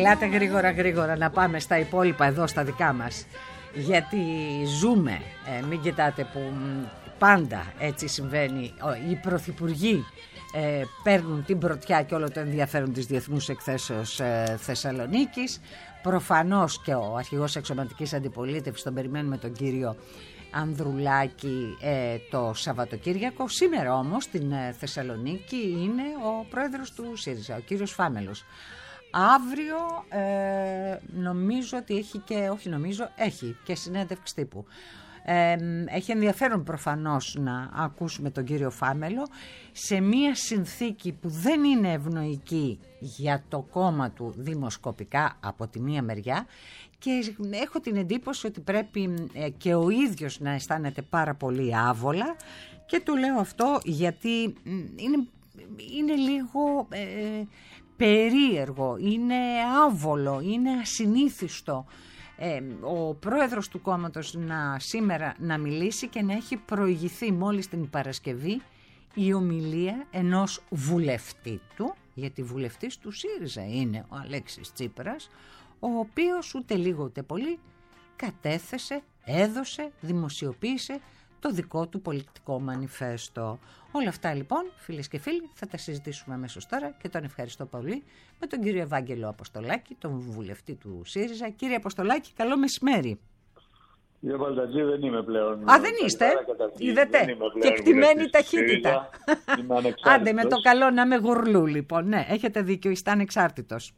Ελάτε γρήγορα να πάμε στα υπόλοιπα εδώ, στα δικά μας. Γιατί ζούμε, μην κοιτάτε που πάντα έτσι συμβαίνει, οι πρωθυπουργοί παίρνουν την πρωτιά και όλο το ενδιαφέρον της Διεθνούς Εκθέσεως Θεσσαλονίκης. Προφανώς και ο αρχηγός αξιωματικής αντιπολίτευσης, τον περιμένουμε τον κύριο Ανδρουλάκη το Σαββατοκύριακο. Σήμερα όμως στην Θεσσαλονίκη είναι ο πρόεδρος του ΣΥΡΙΖΑ, ο κύριος Φάμελος. Αύριο νομίζω ότι έχει και συνέντευξη τύπου. Έχει ενδιαφέρον προφανώς να ακούσουμε τον κύριο Φάμελο σε μια συνθήκη που δεν είναι ευνοϊκή για το κόμμα του δημοσκοπικά από τη μία μεριά, και έχω την εντύπωση ότι πρέπει και ο ίδιος να αισθάνεται πάρα πολύ άβολα, και το λέω αυτό γιατί είναι λίγο περίεργο, είναι άβολο, είναι ασυνήθιστο ο πρόεδρος του κόμματος σήμερα να μιλήσει και να έχει προηγηθεί μόλις την Παρασκευή η ομιλία ενός βουλευτή του, γιατί βουλευτής του ΣΥΡΙΖΑ είναι ο Αλέξης Τσίπρας, ο οποίος ούτε λίγο ούτε πολύ κατέθεσε, έδωσε, δημοσιοποίησε το δικό του πολιτικό μανιφέστο. Όλα αυτά λοιπόν, φίλες και φίλοι, θα τα συζητήσουμε αμέσως τώρα, και τον ευχαριστώ πολύ, με τον κύριο Ευάγγελο Αποστολάκη, τον βουλευτή του ΣΥΡΙΖΑ. Κύριε Αποστολάκη, καλό μεσημέρι. Κύριε Βαλτατζή, δεν είμαι πλέον. Α, δεν είστε. Είδατε. Και εκτιμένη ταχύτητα. Άντε με το καλό να με γουρλού, λοιπόν. Ναι, έχετε δίκιο, είστε ανεξάρτητος.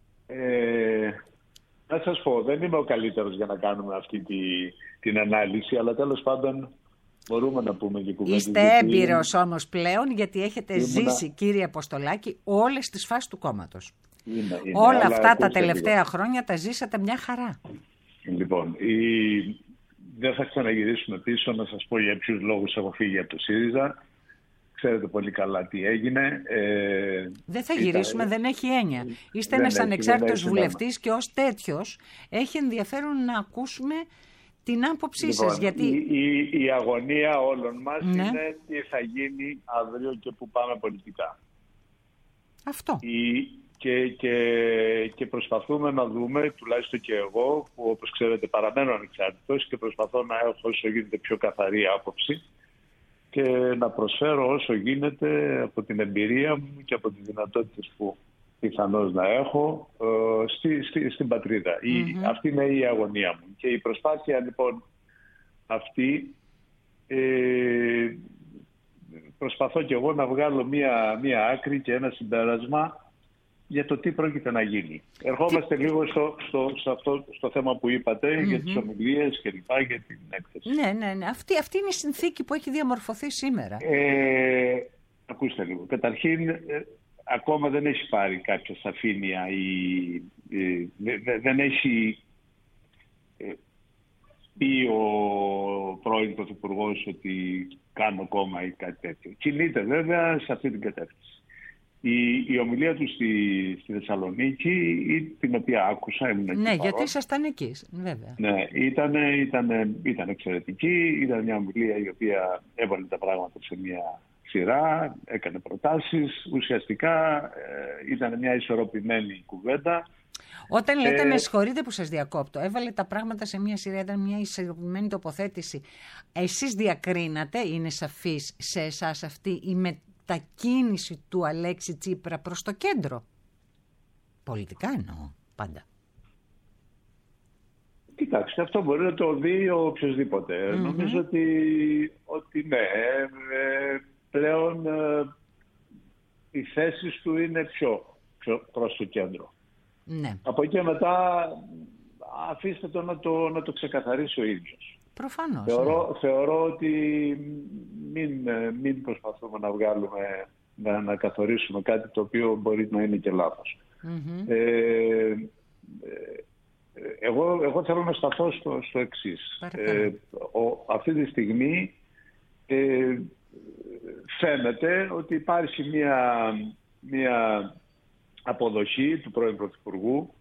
Να σας πω, δεν είμαι ο καλύτερος για να κάνουμε αυτή την ανάλυση, αλλά τέλος πάντων μπορούμε να πούμε και κουβέντες. Είστε έμπειρος όμως πλέον, γιατί έχετε ζήσει, κύριε Αποστολάκη, όλες τις φάσεις του κόμματος. Όλα αυτά τα τελευταία χρόνια τα ζήσατε μια χαρά. Λοιπόν, δεν θα ξαναγυρίσουμε πίσω να σας πω για ποιους λόγους έχω φύγει από το ΣΥΡΙΖΑ. Ξέρετε πολύ καλά τι έγινε. Δεν θα γυρίσουμε, δεν έχει έννοια. Είστε ένας ανεξάρτητος βουλευτής και ως τέτοιος έχει ενδιαφέρον να ακούσουμε την άποψή σας. Γιατί η αγωνία όλων μας είναι τι θα γίνει αύριο και που πάμε πολιτικά. Αυτό. Και προσπαθούμε να δούμε, τουλάχιστον και εγώ, που όπως ξέρετε παραμένω ανεξάρτητος και προσπαθώ να έχω όσο γίνεται πιο καθαρή άποψη και να προσφέρω όσο γίνεται από την εμπειρία μου και από τις δυνατότητες που πιθανώς να έχω στην πατρίδα. Αυτή είναι η αγωνία μου. Και η προσπάθεια λοιπόν αυτή, προσπαθώ και εγώ να βγάλω μία άκρη και ένα συμπέρασμα για το τι πρόκειται να γίνει. Ερχόμαστε λίγο στο θέμα που είπατε για τις ομιλίες και λοιπά, για την έκθεση. Ναι. Αυτή είναι η συνθήκη που έχει διαμορφωθεί σήμερα. Ακούστε λίγο. Καταρχήν, ακόμα δεν έχει πάρει κάποια σαφήνεια δεν έχει πει ο πρώην Πρωθυπουργός ότι κάνω κόμμα ή κάτι τέτοιο. Κινείται βέβαια σε αυτή την κατεύθυνση. Η ομιλία του στη Θεσσαλονίκη, την οποία άκουσα, ήμουν εκεί. Ναι, γιατί ήσασταν εκεί, βέβαια. Ναι, ήταν εξαιρετική. Ήταν μια ομιλία η οποία έβαλε τα πράγματα σε μια σειρά, έκανε προτάσεις. Ουσιαστικά ήταν μια ισορροπημένη κουβέντα. Όταν λέτε, με συγχωρείτε που σας διακόπτω, έβαλε τα πράγματα σε μια σειρά, ήταν μια ισορροπημένη τοποθέτηση. Εσείς διακρίνατε, είναι σαφής σε εσάς αυτή η μετακίνηση του Αλέξη Τσίπρα προς το κέντρο? Πολιτικά εννοώ, πάντα. Κοιτάξτε, αυτό μπορεί να το δει οποιοσδήποτε. Νομίζω ότι ναι, πλέον οι θέσεις του είναι πιο προς το κέντρο. Ναι. Από εκεί μετά αφήστε το να το ξεκαθαρίσει ο ίδιος. Προφανώς. Θεωρώ ότι μην προσπαθούμε να βγάλουμε, να καθορίσουμε κάτι το οποίο μπορεί να είναι και λάθος. Εγώ θέλω να σταθώ στο εξής. Αυτή τη στιγμή φαίνεται ότι υπάρχει μια αποδοχή του πρώην Πρωθυπουργού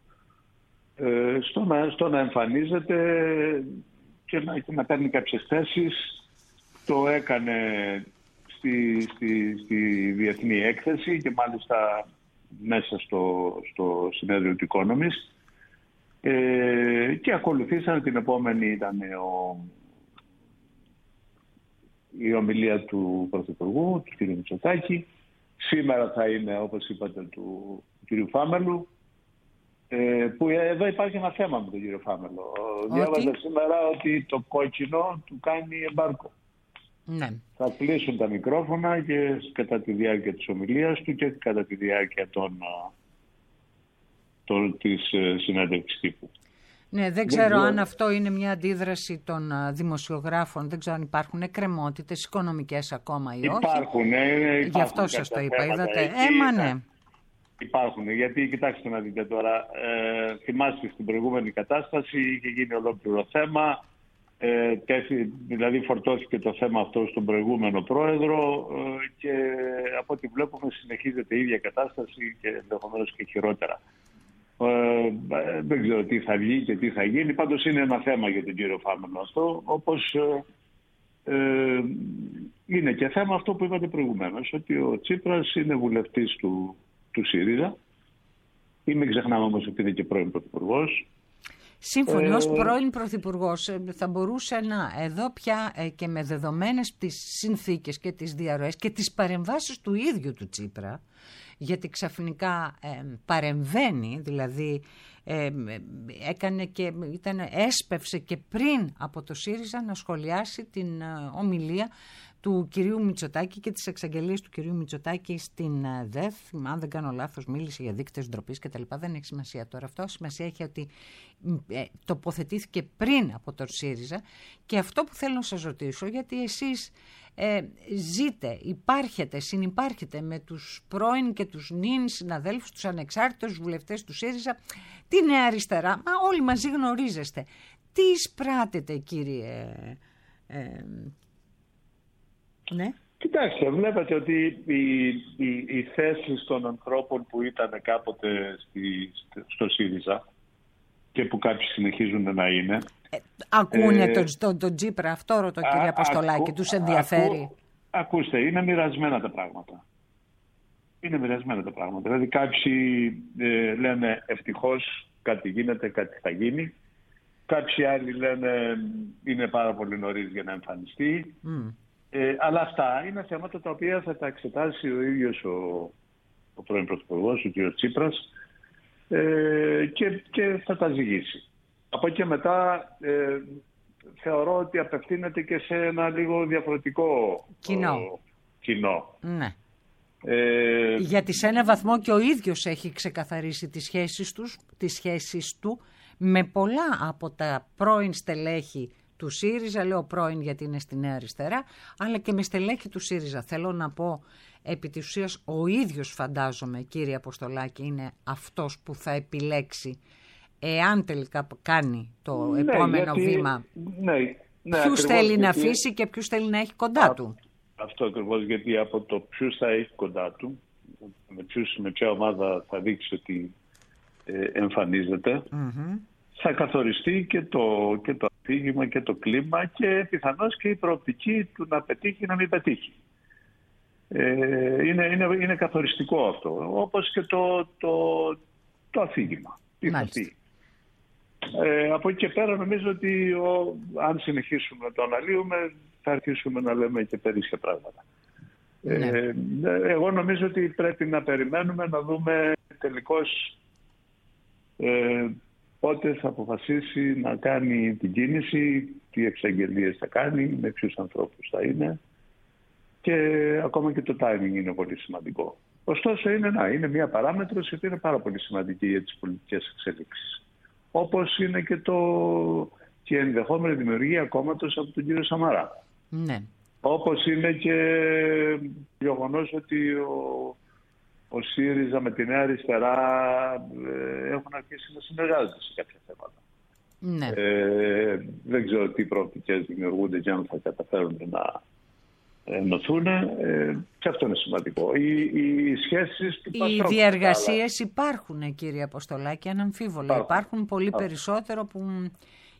στο να εμφανίζεται και να παίρνει κάποιες θέσεις. Το έκανε στη διεθνή έκθεση και μάλιστα μέσα στο συνέδριο του Economist, και ακολουθήσαν, την επόμενη ήταν η ομιλία του Πρωθυπουργού, του κ. Μητσοτάκη. Σήμερα θα είναι, όπως είπατε, του κ. Φάμελου, που εδώ υπάρχει ένα θέμα με τον κύριο Φάμελο. Διάβαζα σήμερα ότι το κόκκινο του κάνει εμπάρκο. Ναι. Θα κλείσουν τα μικρόφωνα και κατά τη διάρκεια της ομιλίας του και κατά τη διάρκεια της συνέντευξης τύπου. Ναι, δεν ξέρω αν αυτό είναι μια αντίδραση των δημοσιογράφων. Δεν ξέρω αν υπάρχουν εκκρεμότητες οικονομικές ακόμα ή όχι. Υπάρχουν. Γι' αυτό σας το είπα. Είδατε. Ναι. Υπάρχουν. Γιατί, κοιτάξτε να δείτε τώρα, θυμάστε στην προηγούμενη κατάσταση είχε γίνει ολόκληρο θέμα. Δηλαδή φορτώθηκε το θέμα αυτό στον προηγούμενο πρόεδρο και από ό,τι βλέπουμε συνεχίζεται η ίδια κατάσταση και ενδεχομένως και χειρότερα. Δεν ξέρω τι θα βγει και τι θα γίνει. Πάντως είναι ένα θέμα για τον κύριο Φάμελο αυτό, όπως είναι και θέμα αυτό που είπατε προηγουμένως, ότι ο Τσίπρας είναι βουλευτής του ΣΥΡΙΖΑ. Μην ξεχνάμε όμως ότι είναι και πρώην πρωθυπουργός. Σύμφωνοι, ως πρώην πρωθυπουργός θα μπορούσε εδώ πια και με δεδομένες τις συνθήκες και τις διαρροές και τις παρεμβάσεις του ίδιου του Τσίπρα, γιατί ξαφνικά παρεμβαίνει, δηλαδή έσπευσε και πριν από το ΣΥΡΙΖΑ να σχολιάσει την ομιλία του κυρίου Μητσοτάκη και τις εξαγγελίες του κυρίου Μητσοτάκη στην ΔΕΘ. Αν δεν κάνω λάθος, μίλησε για δείκτες ντροπής και τα λοιπά. Δεν έχει σημασία τώρα αυτό. Σημασία έχει ότι τοποθετήθηκε πριν από το ΣΥΡΙΖΑ. Και αυτό που θέλω να σας ρωτήσω, γιατί εσείς ζείτε, συνυπάρχετε με τους πρώην και τους νυν συναδέλφους, τους ανεξάρτητους βουλευτές του ΣΥΡΙΖΑ, τη Νέα Αριστερά. Μα όλοι μαζί γνωρίζεστε. Τι εισπράτετε, κύριε... Ναι. Κοιτάξτε, βλέπετε ότι οι θέσεις των ανθρώπων που ήταν κάποτε στο ΣΥΡΙΖΑ και που κάποιοι συνεχίζουν να είναι... Ακούνε τον Τσίπρα αυτό, ρωτώ κύριε Αποστολάκη, τους ενδιαφέρει? Ακούστε, είναι μοιρασμένα τα πράγματα. Δηλαδή κάποιοι λένε ευτυχώς κάτι γίνεται, κάτι θα γίνει. Κάποιοι άλλοι λένε είναι πάρα πολύ νωρίς για να εμφανιστεί. Αλλά αυτά είναι θέματα τα οποία θα τα εξετάσει ο ίδιος ο πρώην πρωθυπουργός, ο κ. Τσίπρας, και θα τα ζυγίσει. Από εκεί και μετά θεωρώ ότι απευθύνεται και σε ένα λίγο διαφορετικό κοινό. Ναι. Γιατί σε ένα βαθμό και ο ίδιος έχει ξεκαθαρίσει τις σχέσεις του με πολλά από τα πρώην στελέχη του ΣΥΡΙΖΑ, λέω πρώην γιατί είναι στη Νέα Αριστερά, αλλά και με στελέχη του ΣΥΡΙΖΑ. Θέλω να πω, επί της ουσίας, ο ίδιος φαντάζομαι, κύριε Αποστολάκη, είναι αυτός που θα επιλέξει, εάν τελικά κάνει το επόμενο βήμα, ποιους θέλει να αφήσει και ποιους θέλει να έχει κοντά του. Αυτό ακριβώς, γιατί από το ποιους θα έχει κοντά του, με ποια ομάδα θα δείξει ότι εμφανίζεται, θα καθοριστεί και το αφήγημα και το κλίμα και πιθανώς και η προοπτική του να πετύχει ή να μην πετύχει. Είναι καθοριστικό αυτό, όπως και το αφήγημα. Από εκεί και πέρα νομίζω ότι αν συνεχίσουμε να το αναλύουμε θα αρχίσουμε να λέμε και περίσσια πράγματα. Εγώ νομίζω ότι πρέπει να περιμένουμε να δούμε τελικώς πότε θα αποφασίσει να κάνει την κίνηση, τι εξαγγελίες θα κάνει, με ποιους ανθρώπους θα είναι, και ακόμα και το timing είναι πολύ σημαντικό. Ωστόσο είναι μια παράμετρος που είναι πάρα πολύ σημαντική για τις πολιτικές εξελίξεις. Όπως είναι και η ενδεχόμενη δημιουργία κόμματος από τον κύριο Σαμαρά. Ναι. Όπως είναι και γεγονός ότι ο ΣΥΡΙΖΑ με τη Νέα Αριστερά έχουν αρχίσει να συνεργάζονται σε κάποια θέματα. Ναι. Δεν ξέρω τι προοπτικές δημιουργούνται και αν θα καταφέρουν να ενωθούν. Και αυτό είναι σημαντικό. Οι σχέσεις του Πασόκ. Οι διεργασίες υπάρχουν, κύριε Αποστολάκη, αναμφίβολα. Υπάρχουν πολύ περισσότερο που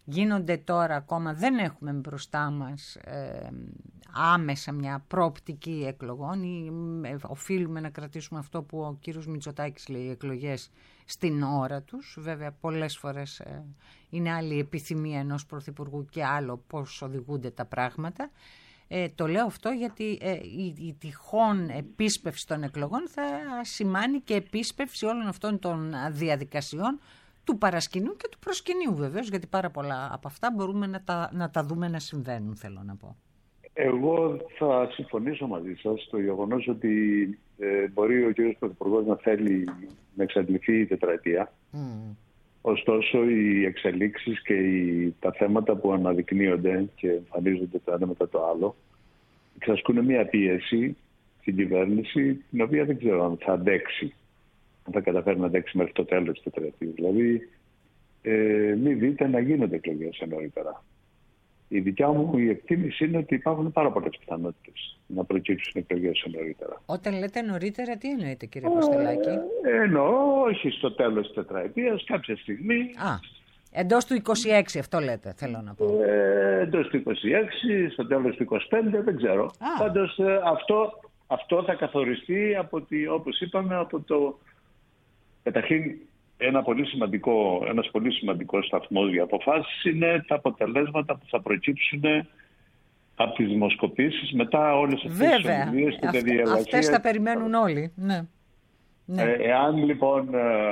γίνονται τώρα ακόμα, δεν έχουμε μπροστά μας άμεσα μια προοπτική εκλογών ή οφείλουμε να κρατήσουμε αυτό που ο κύριος Μητσοτάκης λέει, εκλογές στην ώρα τους. Βέβαια πολλές φορές είναι άλλη η επιθυμία ενός πρωθυπουργού και άλλο πώς οδηγούνται τα πράγματα. Το λέω αυτό γιατί η τυχόν επίσπευση των εκλογών θα σημάνει και επίσπευση όλων αυτών των διαδικασιών του παρασκηνίου και του προσκηνίου βεβαίως, γιατί πάρα πολλά από αυτά μπορούμε να τα δούμε να συμβαίνουν, θέλω να πω. Εγώ θα συμφωνήσω μαζί σας στο γεγονός ότι μπορεί ο κ. Πρωθυπουργός να θέλει να εξαντληθεί η τετραετία. Ωστόσο, οι εξελίξεις και τα θέματα που αναδεικνύονται και εμφανίζονται το ένα μετά το άλλο εξασκούν μια πίεση στην κυβέρνηση, την οποία δεν ξέρω αν θα αντέξει, αν θα καταφέρει να αντέξει μέχρι το τέλος της τετραετίας. Δηλαδή, μην δείτε να γίνονται εκλογές νωρίτερα. Η δικιά μου η εκτίμηση είναι ότι υπάρχουν πάρα πολλές πιθανότητες να προκύψουν εκλογές νωρίτερα. Όταν λέτε νωρίτερα, τι εννοείτε, κύριε Αποστολάκη? Εννοώ όχι στο τέλος της τετραετίας, κάποια στιγμή. Εντός του 26, αυτό λέτε, θέλω να πω. Εντός του 26, στο τέλος του 25, δεν ξέρω. Πάντως αυτό θα καθοριστεί όπως είπαμε, από το... Καταρχήν, ένας πολύ σημαντικός σταθμός για αποφάσεις είναι τα αποτελέσματα που θα προκύψουν από τις δημοσκοπήσεις μετά όλες αυτές τις ομιλίες και τη διεργασία. Αυτές τα περιμένουν όλοι. Ναι. Εάν λοιπόν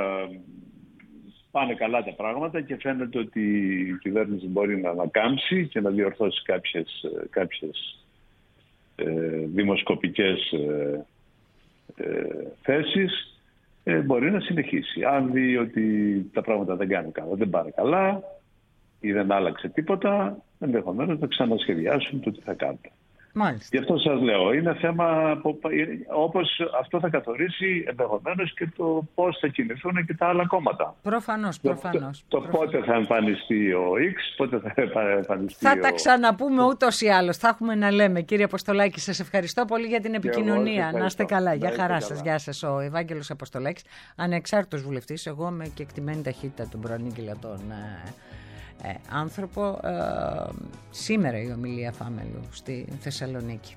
πάνε καλά τα πράγματα και φαίνεται ότι η κυβέρνηση μπορεί να ανακάμψει και να διορθώσει κάποιες δημοσκοπικές θέσεις, μπορεί να συνεχίσει. Αν δει ότι τα πράγματα δεν πάνε καλά ή δεν άλλαξε τίποτα, ενδεχομένως να ξανασχεδιάσουν το τι θα κάνουν. Μάλιστα. Γι' αυτό σας λέω, είναι θέμα όπως αυτό θα καθορίσει ενδεχομένως και το πώς θα κινηθούν και τα άλλα κόμματα. Προφανώς. Πότε θα εμφανιστεί ο X, πότε θα εμφανιστεί θα τα ξαναπούμε ούτως ή άλλως. Θα έχουμε να λέμε. Κύριε Αποστολάκη, σας ευχαριστώ πολύ για την επικοινωνία. Να είστε καλά. Γεια χαρά σας. Γεια σας. Ο Ευάγγελος Αποστολάκης, ανεξάρτητος βουλευτής. Εγώ με κεκτημένη ταχύτητα τον προανήγγειλα τον άνθρωπο. Σήμερα η ομιλία Φάμελου στη Θεσσαλονίκη.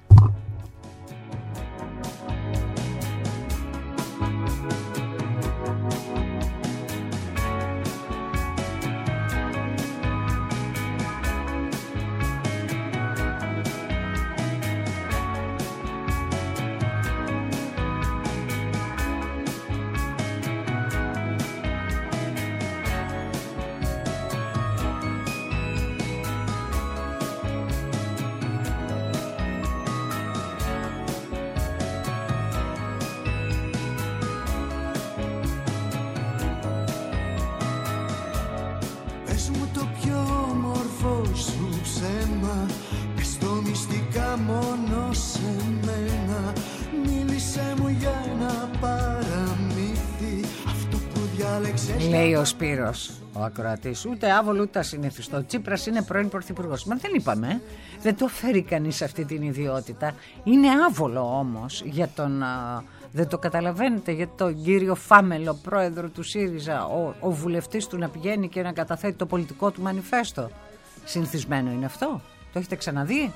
Λέει ο Σπύρος, ο ακροατής, ούτε άβολο ούτε ασυνηθιστό. Ο Τσίπρας είναι πρώην πρωθυπουργός. Μα δεν είπαμε, δεν το φέρει κανείς αυτή την ιδιότητα. Είναι άβολο όμως για τον... Δεν το καταλαβαίνετε, για τον κύριο Φάμελο, πρόεδρο του ΣΥΡΙΖΑ, ο βουλευτής του να πηγαίνει και να καταθέτει το πολιτικό του μανιφέστο. Συνηθισμένο είναι αυτό? Το έχετε ξαναδεί?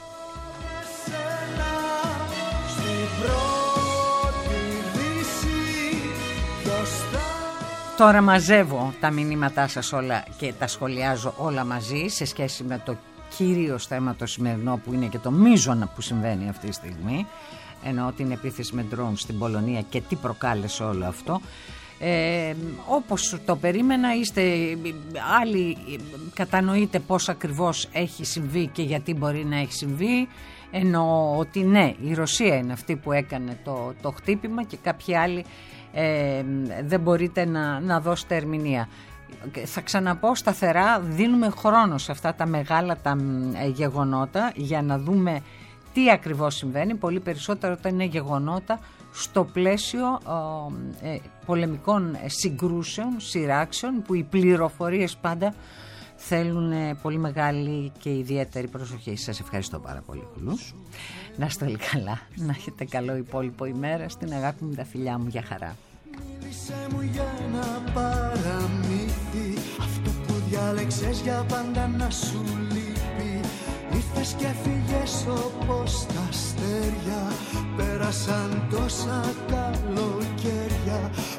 Τώρα μαζεύω τα μηνύματά σας όλα και τα σχολιάζω όλα μαζί σε σχέση με το κυρίως θέμα το σημερινό, που είναι και το μείζωνα που συμβαίνει αυτή τη στιγμή, εννοώ την επίθεση με ντρόουν στην Πολωνία και τι προκάλεσε όλο αυτό. Όπως το περίμενα, είστε άλλοι, κατανοείτε πώς ακριβώς έχει συμβεί και γιατί μπορεί να έχει συμβεί. Εννοώ ότι ναι, η Ρωσία είναι αυτή που έκανε το χτύπημα και κάποιοι άλλοι δεν μπορείτε να δώσετε ερμηνεία. Θα ξαναπώ σταθερά, δίνουμε χρόνο σε αυτά τα μεγάλα τα γεγονότα για να δούμε τι ακριβώς συμβαίνει, πολύ περισσότερο όταν είναι γεγονότα στο πλαίσιο πολεμικών συγκρούσεων, σειράξεων, που οι πληροφορίες πάντα θέλουν πολύ μεγάλη και ιδιαίτερη προσοχή. Σας ευχαριστώ πάρα πολύ όλους. Να είστε όλοι καλά, να έχετε καλό υπόλοιπο ημέρα. Στην αγάπη μου, τα φιλιά μου, για χαρά. Μίλησέ μου για ένα παραμύθι, αυτό που διάλεξες για πάντα να σου λείπει. Ήρθες και φύγες όπως τα αστέρια. Πέρασαν τόσα καλοκαίρια.